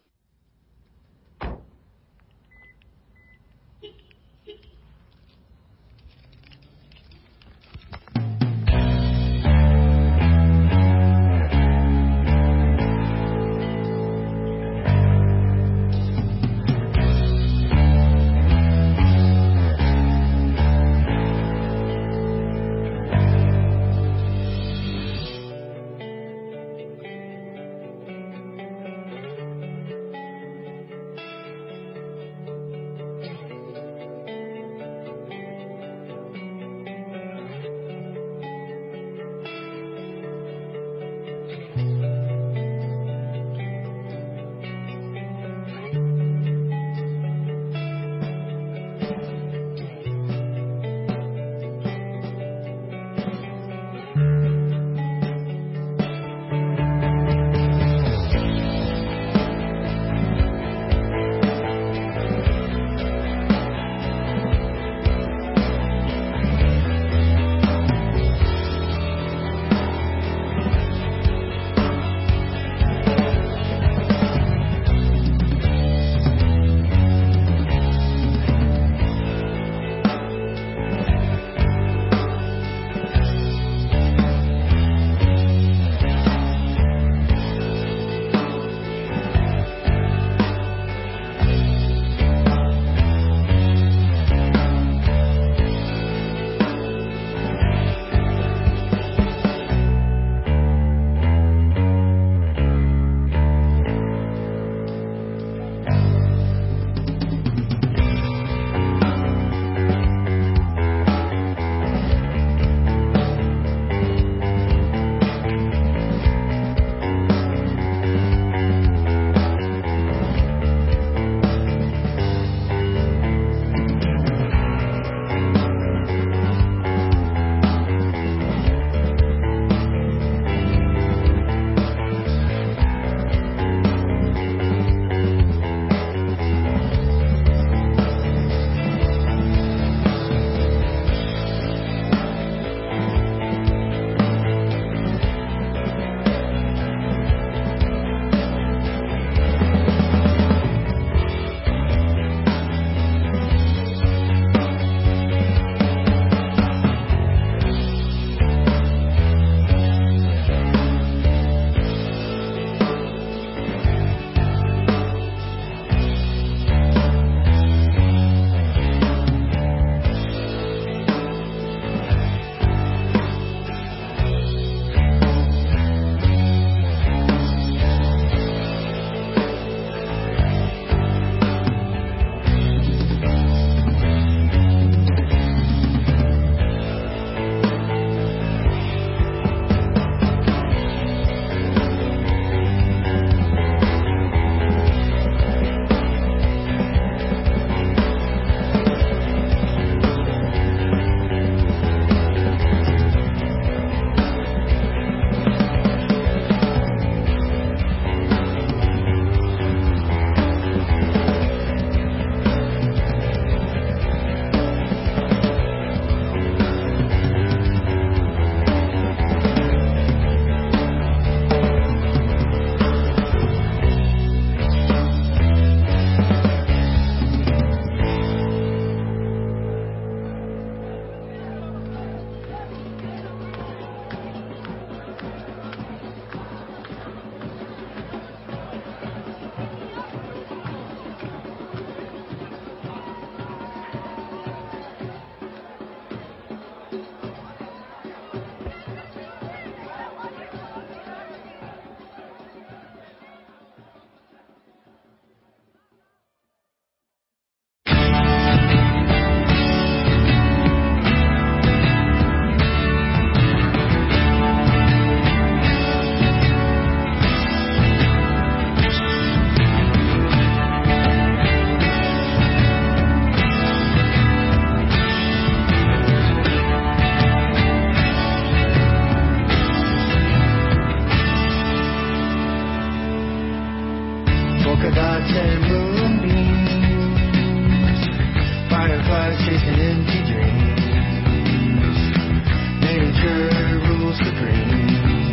Speaker 6: polka dots and moonbeams, fireflies chasing empty dreams, nature rules supreme.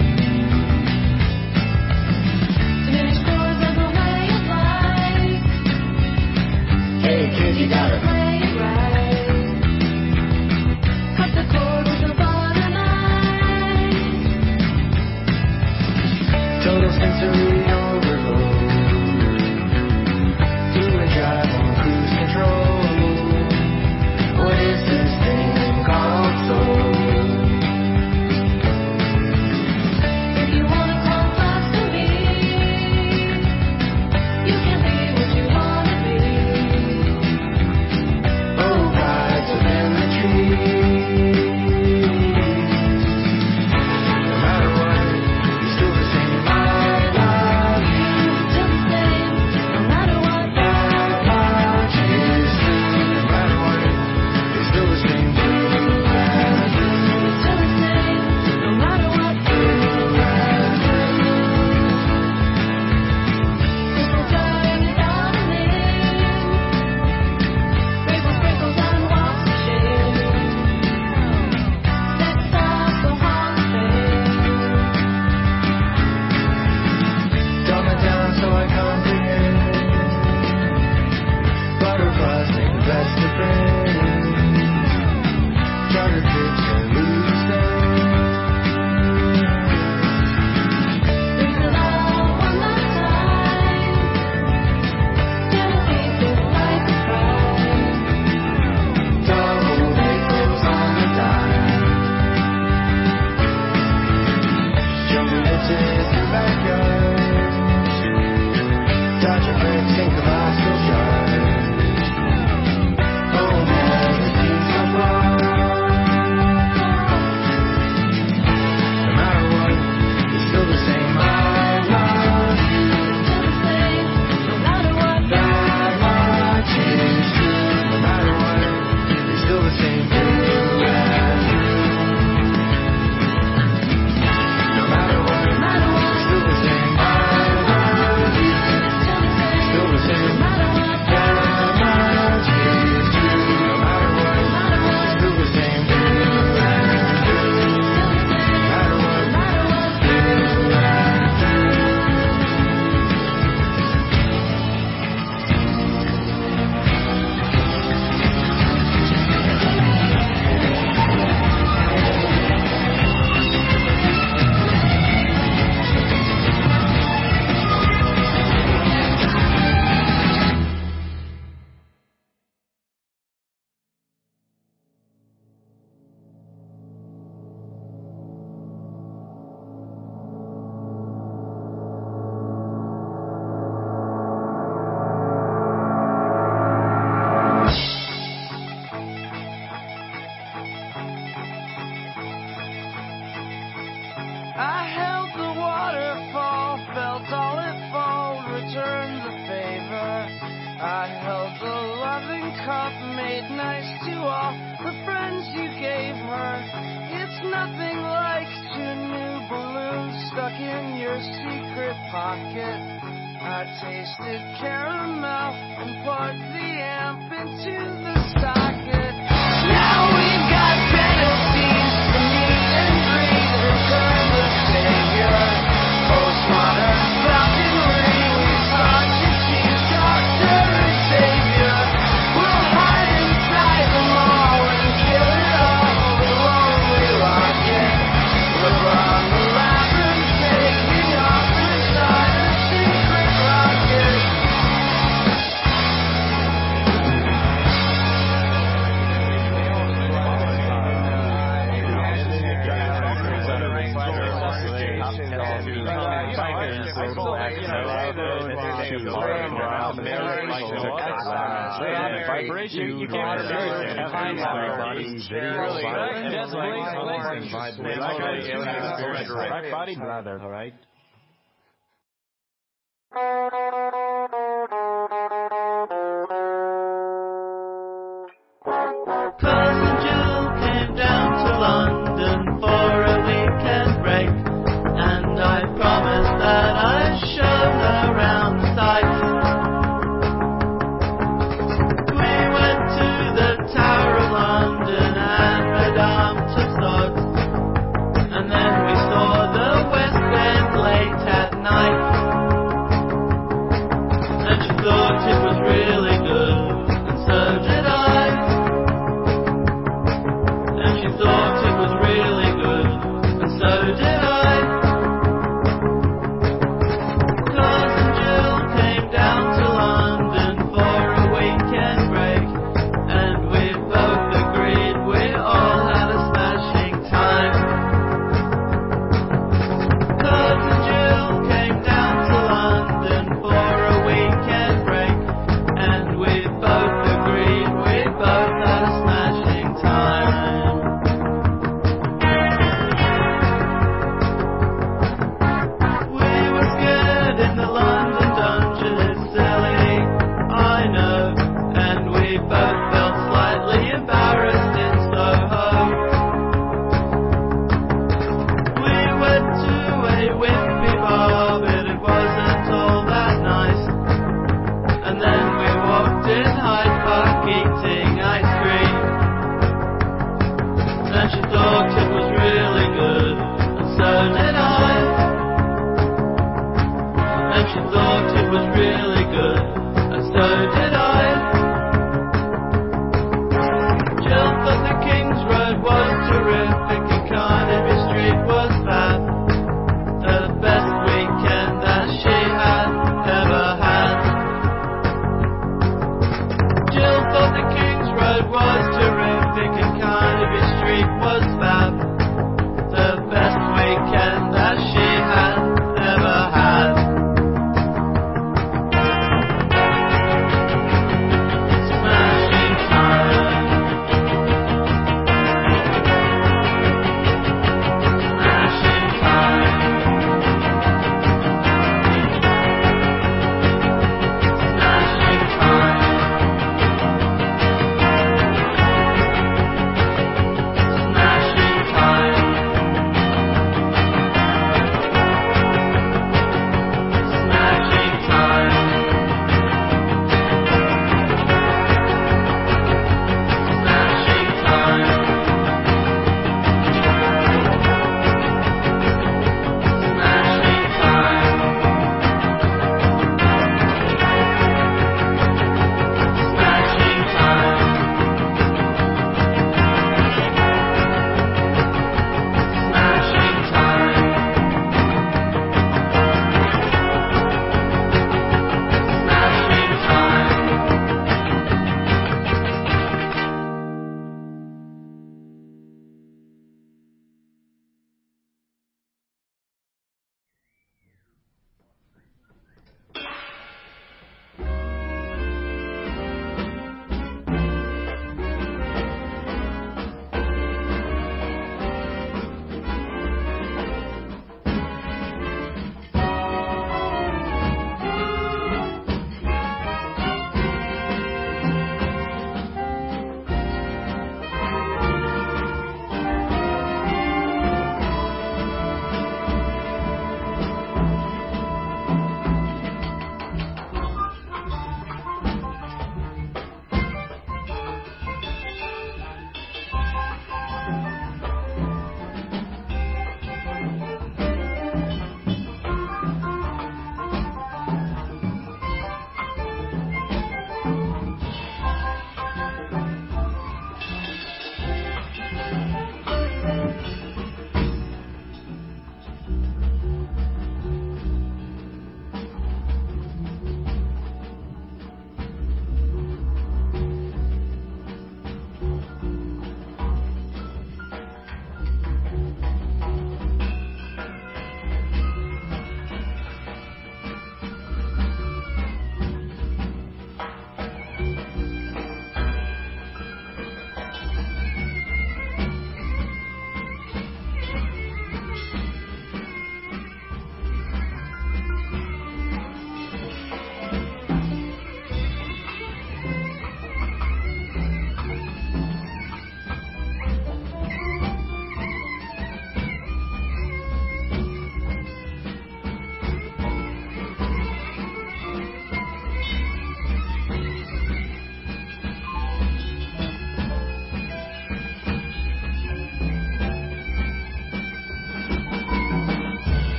Speaker 7: Diminished chords of the way of life.
Speaker 6: Hey kids, you gotta
Speaker 7: play it right. Cut the cord with the bottom line.
Speaker 6: total sensory overload. Do and drive on cruise control. What is this thing called soul?
Speaker 7: If you wanna come close to me, you can be what you wanna be.
Speaker 6: Oh, brides up in the trees. No matter what, you're still the same. I love you.
Speaker 7: Still the same, no matter what.
Speaker 6: That much is true. No matter what, you're still the same. You and you.
Speaker 7: Still the same, no matter what. People turning on me. Rainbow sprinkles and walks of shame. Let's stop the Hall of Fame.
Speaker 6: Dumb it down so I comprehend. Butterflies make the best of friends. Charter trips and loose
Speaker 7: Bring it all one last time. Never people like a crime.
Speaker 6: double nickels on the dime. Jumping into your backyard. Dodging bricks and Tabasco shards. Oh man, it seems so far. No matter what, it's still the same. I love you.
Speaker 7: Still the same, no matter what.
Speaker 6: That much is true. No matter what, it's still the same. You and you. No matter what,
Speaker 7: No matter what.
Speaker 6: it's still the same. I love you.
Speaker 7: Still the same,
Speaker 6: Still the same.
Speaker 7: no matter what.
Speaker 6: That much is true. No matter what,
Speaker 7: No matter what.
Speaker 6: it's still the same. You and you.
Speaker 7: Still the same,
Speaker 6: No matter what,
Speaker 7: no matter what.
Speaker 6: you and you.
Speaker 8: I held the waterfall, felt all it fall, returned the favor. I held the loving cup, made nice to all the friends you gave her. It's nothing like two new balloons stuck in your secret pocket. I tasted caramel and plugged the amp into the socket. Now we've got fantasies to meet and greet, return the savior. Postmodern falconry, Socrates, doctor and savior. We'll hide inside them all and kill it all. The lonely rocket, live on the labyrinth, take me off inside a secret rocket.
Speaker 9: Vibration. You can't find bodies. Black body brother. All right.
Speaker 10: Cousin Jill came down to London for a weekend break, and I promised that I'd show her around the sights.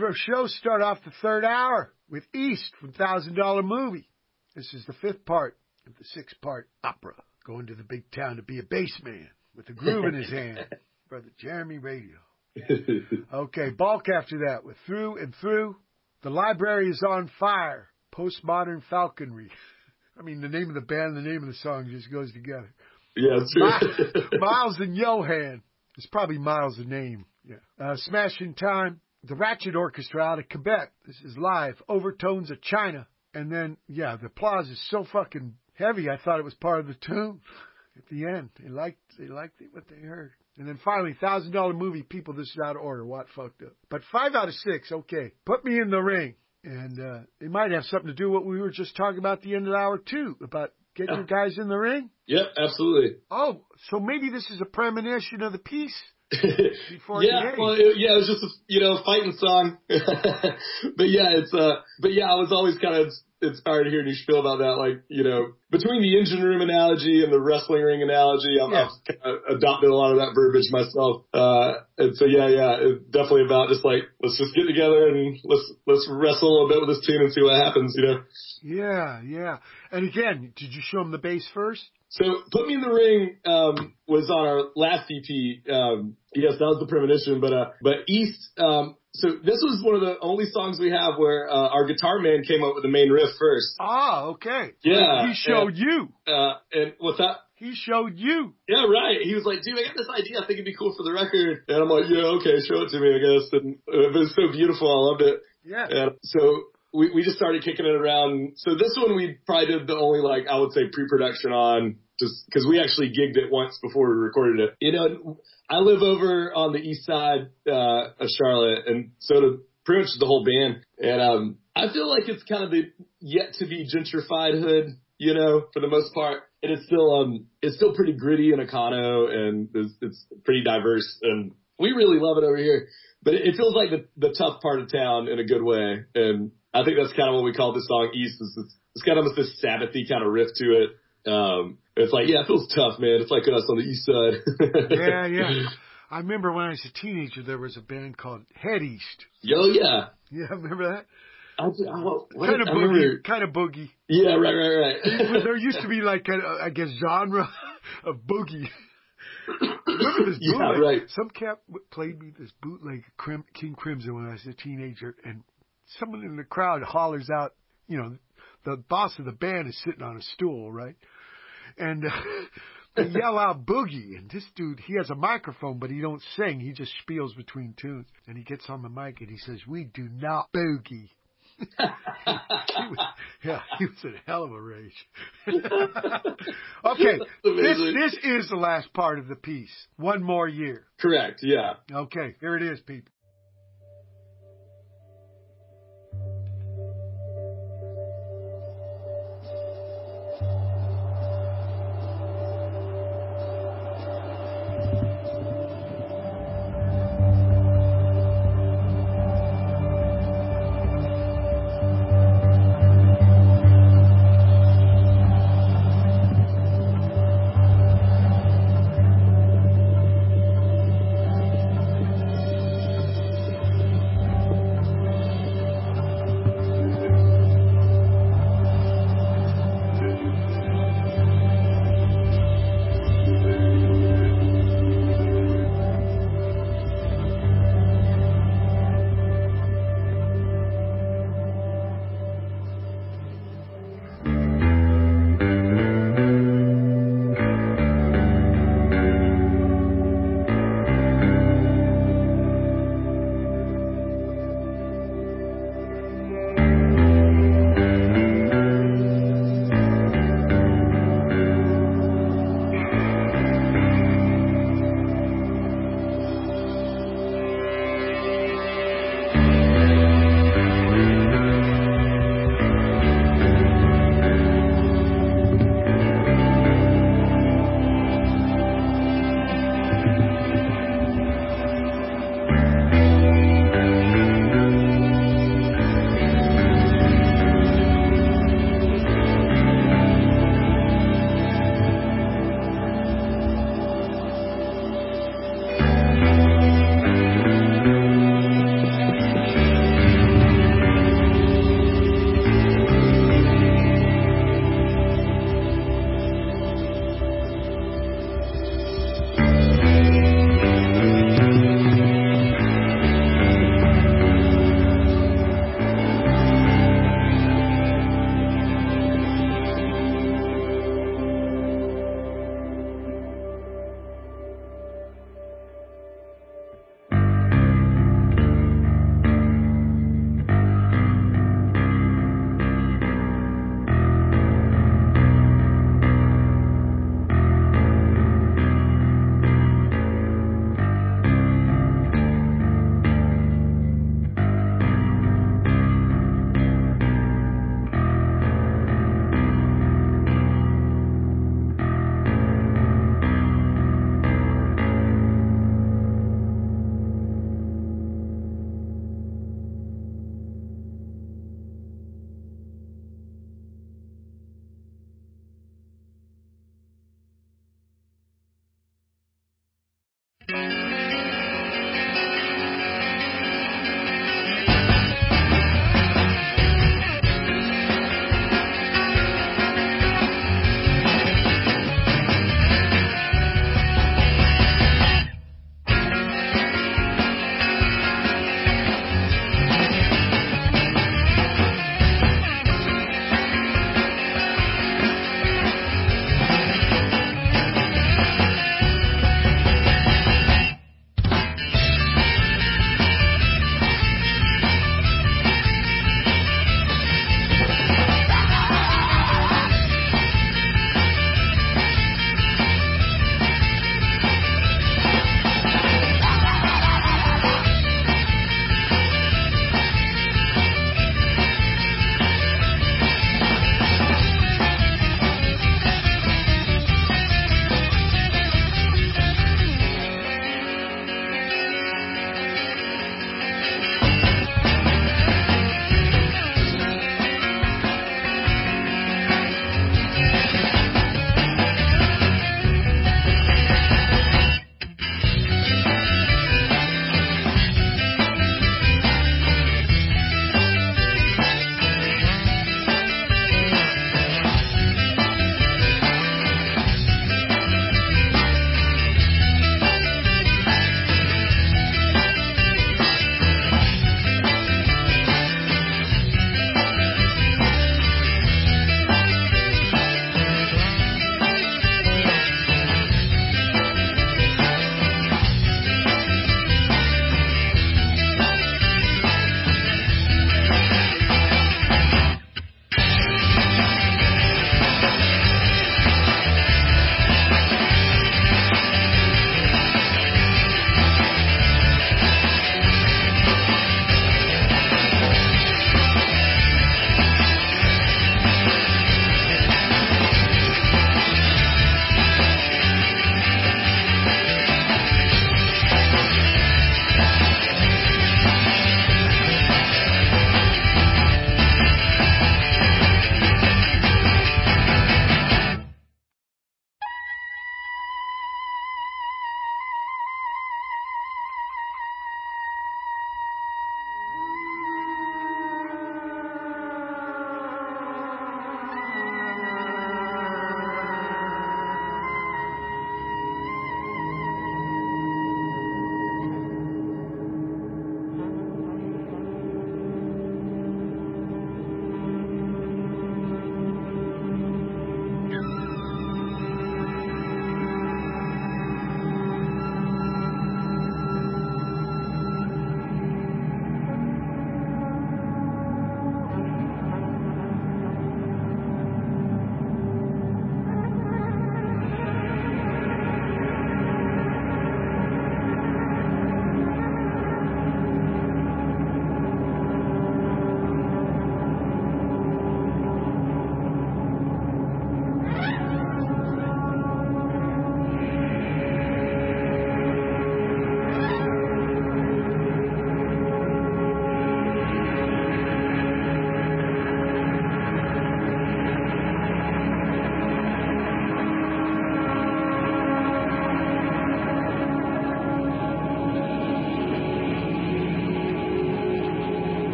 Speaker 1: our show start off the third hour with East from $1,000 Movie. This is the fifth part of the six-part opera. Going to the big town to be a bass man with a groove in his hand. Brother Jeremy Radio. Okay, Balk after that with Through and Through. The Library is on Fire. Postmodern Falconry. I mean, the name of the band and the name of the song just goes together.
Speaker 2: Yeah, it's true.
Speaker 1: Miles and Johan. It's probably Miles' the name. Yeah. Smashing Time. The Ratchet Orchestra out of Quebec. This is live. Overtones of China. And then, yeah, the applause is so fucking heavy, I thought it was part of the tune at the end. They liked what they heard. And then finally, $1,000 Movie. People, this is out of order. What fucked up. But 5 out of 6, okay. Put Me in the Ring. And it might have something to do with what we were just talking about at the end of the hour, too, about getting your guys in the ring.
Speaker 2: Yep, absolutely.
Speaker 1: Oh, so maybe this is a premonition of the piece? Before
Speaker 2: yeah, well, it was just a fighting song. But yeah, I was always kind of inspired to hear you spiel about that. Like, between the engine room analogy and the wrestling ring analogy, I've kind of adopted a lot of that verbiage myself. And so it's definitely about just like, let's just get together and let's wrestle a little bit with this tune and see what happens,
Speaker 1: Yeah. And again, did you show them the bass first?
Speaker 2: So Put Me in the Ring was on our last EP. Yes, that was the premonition. But East. So this was one of the only songs we have where our guitar man came up with the main riff first.
Speaker 1: Ah, okay.
Speaker 2: Yeah.
Speaker 1: He showed you.
Speaker 2: And what's that?
Speaker 1: He showed you.
Speaker 2: Yeah, right. He was like, dude, I got this idea. I think it'd be cool for the record. And I'm like, yeah, okay, show it to me, I guess. And it was so beautiful. I loved it.
Speaker 1: Yeah.
Speaker 2: And so we just started kicking it around. So this one we probably did the only, I would say, pre-production on, just because we actually gigged it once before we recorded it. I live over on the east side of Charlotte, and so do pretty much the whole band. And I feel like it's kind of the yet-to-be gentrified hood, for the most part. And it's still pretty gritty and Econo, and it's pretty diverse, and we really love it over here. But it feels like the tough part of town in a good way, and I think that's kind of what we call the song East. It's kind of this Sabbath-y kind of riff to it. It's like, yeah, it feels tough, man. It's like us on the east side.
Speaker 1: Yeah. I remember when I was a teenager, there was a band called Head East.
Speaker 2: Yo, yeah.
Speaker 1: Yeah, remember that?
Speaker 2: Kind
Speaker 1: of boogie.
Speaker 2: Yeah, right.
Speaker 1: There used to be genre of boogie. Remember this bootleg?
Speaker 2: Yeah, right.
Speaker 1: Some cat played me this bootleg King Crimson when I was a teenager, and someone in the crowd hollers out, the boss of the band is sitting on a stool, right? And they yell out boogie, and this dude, he has a microphone, but he don't sing. He just spiels between tunes. And he gets on the mic and he says, "We do not boogie." he was in hell of a rage. Okay, this is the last part of the piece. One More Year.
Speaker 2: Correct, yeah.
Speaker 1: Okay, here it is, people.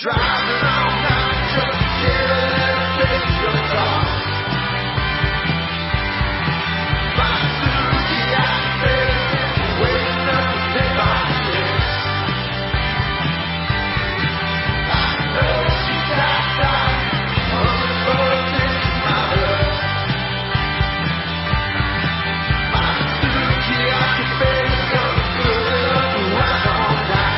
Speaker 6: Driving all night just to get a little taste of your talk. My Suzuki Outback, waiting up to take my place. I know she's outside, hungry for a taste of my love. My Suzuki Outback, gonna fill it up and ride all night.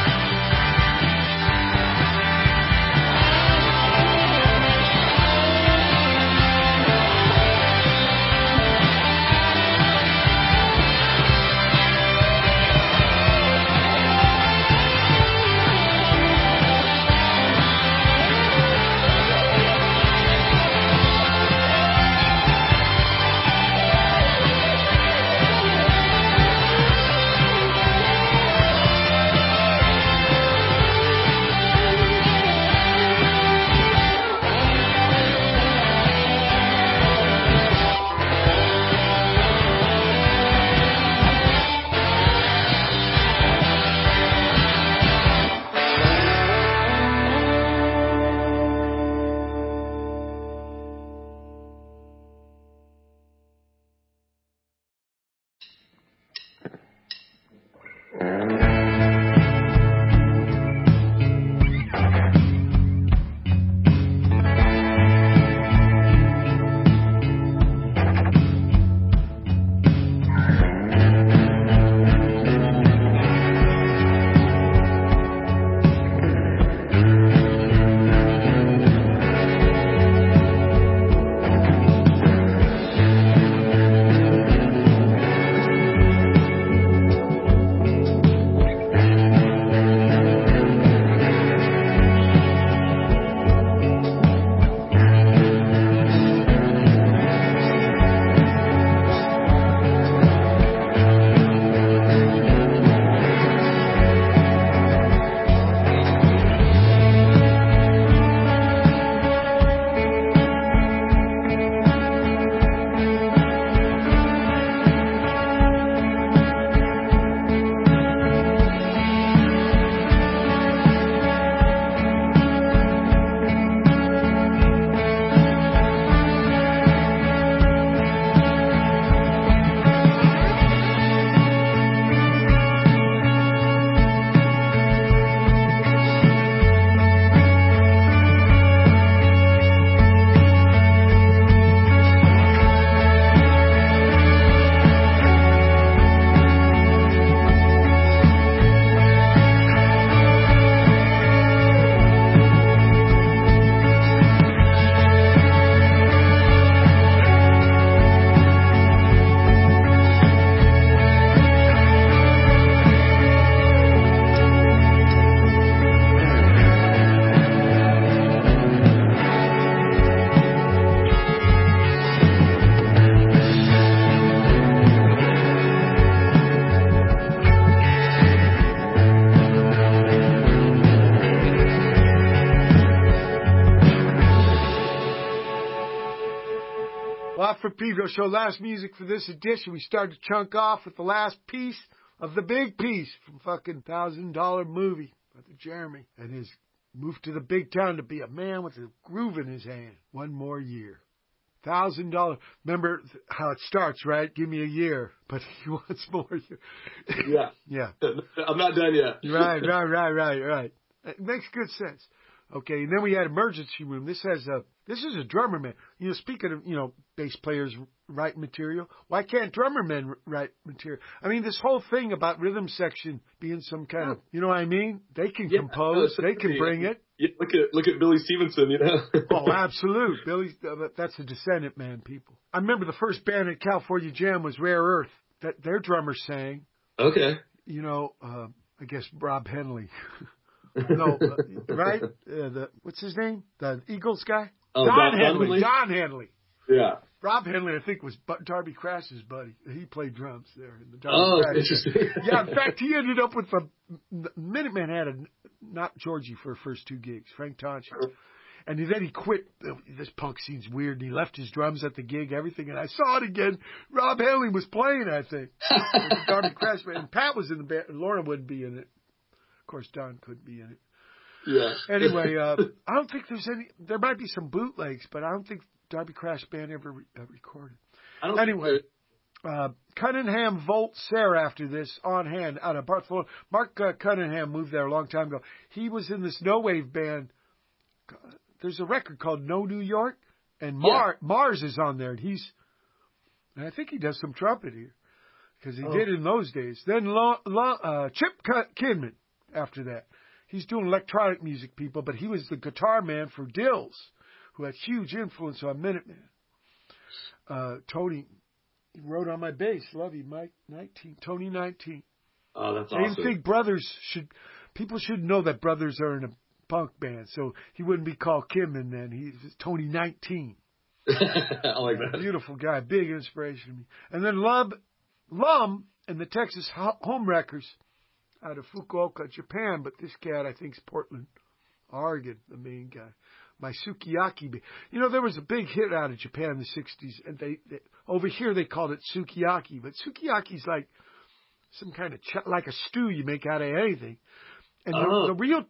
Speaker 1: Watt from Pedro Show. Last music for this edition. We started to chunk off with the last piece of the big piece from fucking $1,000 Movie, Brother Jeremy, and his move to the big town to be a man with a groove in his hand. One more year. $1,000. Remember how it starts, right? Give me a year, but he wants more.
Speaker 2: Yeah.
Speaker 1: Yeah.
Speaker 2: I'm not done yet.
Speaker 1: Right. It makes good sense. Okay, and then we had Emergency Room. This is a drummer man. You know, speaking of, bass players write material, why can't drummer men write material? I mean, this whole thing about rhythm section being some kind of, you know what I mean? They can compose, they can bring it.
Speaker 2: Yeah, look at Billy Stevenson,
Speaker 1: Oh, absolute. Billy, that's a Descendant man, people. I remember the first band at California Jam was Rare Earth. That their drummer sang.
Speaker 2: Okay.
Speaker 1: I guess Rob Henley. No, right? What's his name? The Eagles guy?
Speaker 2: Oh,
Speaker 1: Don
Speaker 2: Henley.
Speaker 1: Don Henley.
Speaker 2: Yeah.
Speaker 1: Rob Henley, I think, was Darby Crash's buddy. He played drums there. In the
Speaker 2: Interesting.
Speaker 1: Yeah, in fact, he ended up with the Minutemen had not Georgie for her first two gigs, Frank Tonchik. And then he quit. This punk scene's weird. And he left his drums at the gig, everything. And I saw it again. Rob Henley was playing, I think. Darby Crash. And Pat was in the band. And Lauren wouldn't be in it. Of course, Don couldn't be in it.
Speaker 2: Yeah.
Speaker 1: Anyway, I don't think there's any. There might be some bootlegs, but I don't think Darby Crash Band ever recorded.
Speaker 2: I don't
Speaker 1: Anyway,
Speaker 2: think
Speaker 1: Cunningham Volt Sarah after this on hand out of Barcelona. Mark Cunningham moved there a long time ago. He was in this no wave band. There's a record called No New York, and Mars is on there. And I think he does some trumpet here because he did in those days. Then Chip Kidman after that. He's doing electronic music, people, but he was the guitar man for Dills, who had huge influence on Minutemen. Tony, he wrote on my bass. Love you, Mike. 19, Tony 19.
Speaker 2: Oh, that's
Speaker 1: I didn't
Speaker 2: awesome.
Speaker 1: think people should know that brothers are in a punk band, so he wouldn't be called Kidman then. He's Tony 19.
Speaker 2: I like that.
Speaker 1: Beautiful guy, big inspiration to me. And then Lum and the Texas Homewreckers out of Fukuoka, Japan, but this cat I think is Portland, Oregon, the main guy. My Sukiyaki. You know, there was a big hit out of Japan in the 60s, and they over here they called it Sukiyaki, but Sukiyaki's like some kind of like a stew you make out of anything. And the real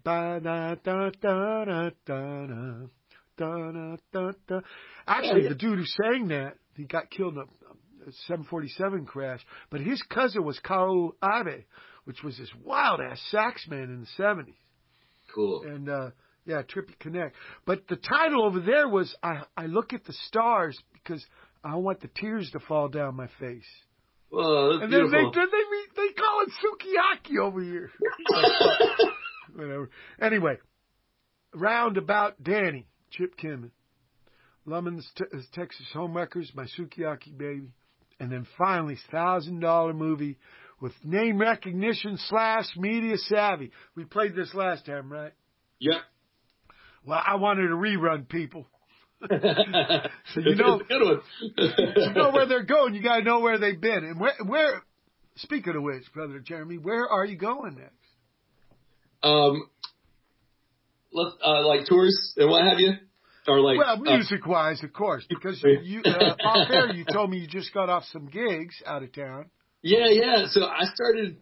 Speaker 1: actually, the dude who sang that, he got killed in a 747 crash, but his cousin was Kaoru Abe, which was this wild-ass sax man in the 70s.
Speaker 2: Cool.
Speaker 1: And, Trippy Connect. But the title over there was, I Look at the Stars because I want the tears to fall down my face.
Speaker 2: Whoa, that's
Speaker 1: And
Speaker 2: beautiful.
Speaker 1: then they call it Sukiyaki over here. Whatever. Anyway, Roundabout Danny, Chip Kidman. Lumon's Texas Homewreckers, My Sukiyaki Baby. And then finally, $1,000 movie with name recognition / media savvy. We played this last time, right?
Speaker 2: Yep.
Speaker 1: Well, I wanted a rerun, people. So you
Speaker 2: It's a good one.
Speaker 1: you know where they're going. You got to know where they've been. And where. Speaking of which, Brother Jeremy, where are you going next?
Speaker 2: Like tours and what have you, or like
Speaker 1: music-wise, of course, because you off air you told me you just got off some gigs out of town.
Speaker 2: Yeah. So I started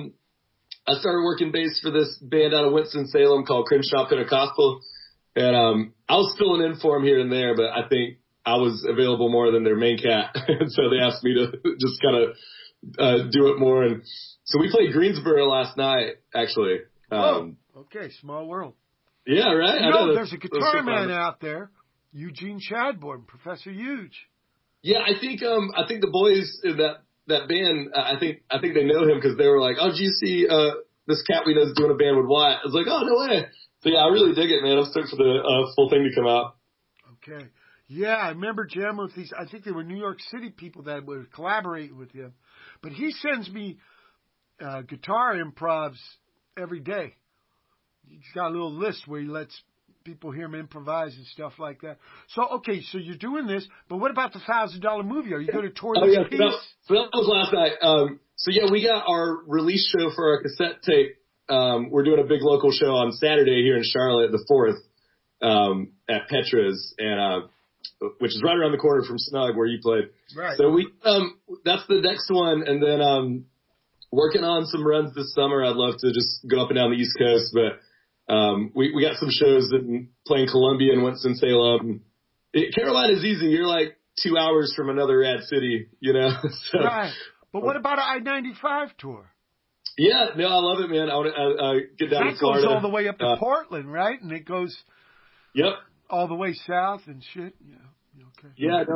Speaker 2: working bass for this band out of Winston-Salem called Crenshaw Pentecostal, and I was filling in for them here and there, but I think I was available more than their main cat, and so they asked me to just kind of do it more. And so we played Greensboro last night, actually.
Speaker 1: Okay, small world.
Speaker 2: Yeah, right.
Speaker 1: You know, there's a guitar man out there, Eugene Chadbourne, Professor Huge.
Speaker 2: Yeah, I think the boys in that band, I think they know him because they were like, oh, did you see this cat we know is doing a band with Wyatt? I was like, oh, no way. So yeah, I really dig it, man. I'm stoked for the full thing to come out.
Speaker 1: Okay. Yeah, I remember jamming with these. I think they were New York City people that would collaborate with him. But he sends me guitar improvs every day. He's got a little list where he lets people hear him improvise and stuff like that. So, okay, so you're doing this, but what about the $1,000 movie? Are you going to tour this piece?
Speaker 2: So that was last night. So yeah, we got our release show for our cassette tape. We're doing a big local show on Saturday here in Charlotte, the 4th, at Petra's, and which is right around the corner from Snug where you played.
Speaker 1: Right.
Speaker 2: So that's the next one, and then working on some runs this summer. I'd love to just go up and down the East Coast, but we got some shows playing Columbia and Winston-Salem. Carolina's easy. You're like 2 hours from another rad city, you know? So,
Speaker 1: right. But what about an I-95 tour?
Speaker 2: Yeah, no, I love it, man. I want to get down to Florida.
Speaker 1: That goes all the way up to Portland, right? And it goes all the way south and shit. Yeah. Okay.
Speaker 2: Yeah,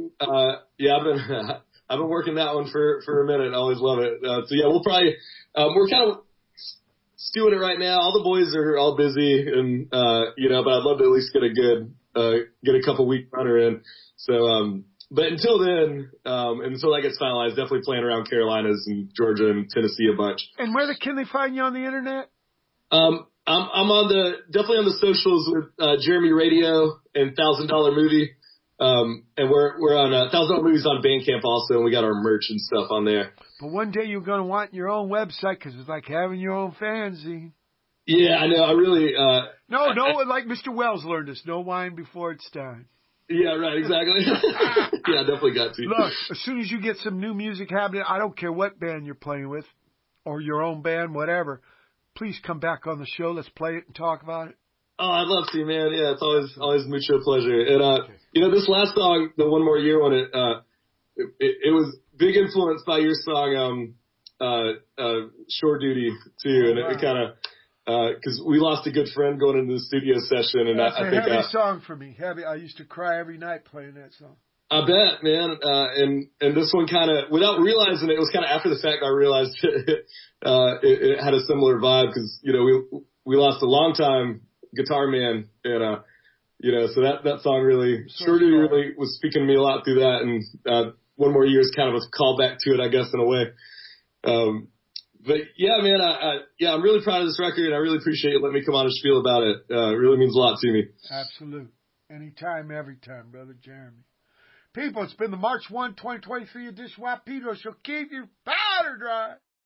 Speaker 2: no, I've been working that one for a minute. I always love it. So yeah, we'll probably we're kind of stewing it right now. All the boys are all busy, and but I'd love to at least get a couple week runner in. So, but until then, until that gets finalized, definitely playing around Carolinas and Georgia and Tennessee a bunch.
Speaker 1: And where can they find you on the internet?
Speaker 2: I'm definitely on the socials with Jeremy Radio and $1,000 Movie. And we're on $1,000 Movies on Bandcamp also, and we got our merch and stuff on there.
Speaker 1: But one day you're going to want your own website because it's like having your own fanzine.
Speaker 2: Yeah, I know. I really
Speaker 1: like Mr. Wells learned us. No wine before it's time.
Speaker 2: Yeah, right. Exactly. Yeah, definitely got to.
Speaker 1: Look, as soon as you get some new music happening, I don't care what band you're playing with, or your own band, whatever. please come back on the show. Let's play it and talk about it.
Speaker 2: Oh, I'd love to, man. Yeah, it's always mutual pleasure. And this last song, the One More Year one, it was big influenced by your song, Shore Duty too, and it kind of. Because we lost a good friend going into the studio session, and
Speaker 1: That's
Speaker 2: I
Speaker 1: a
Speaker 2: think
Speaker 1: heavy song for me. Heavy. I used to cry every night playing that song.
Speaker 2: I bet, man. And this one kind of, without realizing it was kind of after the fact I realized it had a similar vibe because we lost a long time guitar man, and so that song really really was speaking to me a lot through that, and One More Year is kind of a callback to it, I guess, in a way. But yeah, man, I'm really proud of this record, and I really appreciate you letting me come on and spiel about it. It really means a lot to me.
Speaker 1: Absolute. Anytime, every time, Brother Jeremy. People, it's been the March 1, 2023 edition of Wapito. She'll keep your powder dry.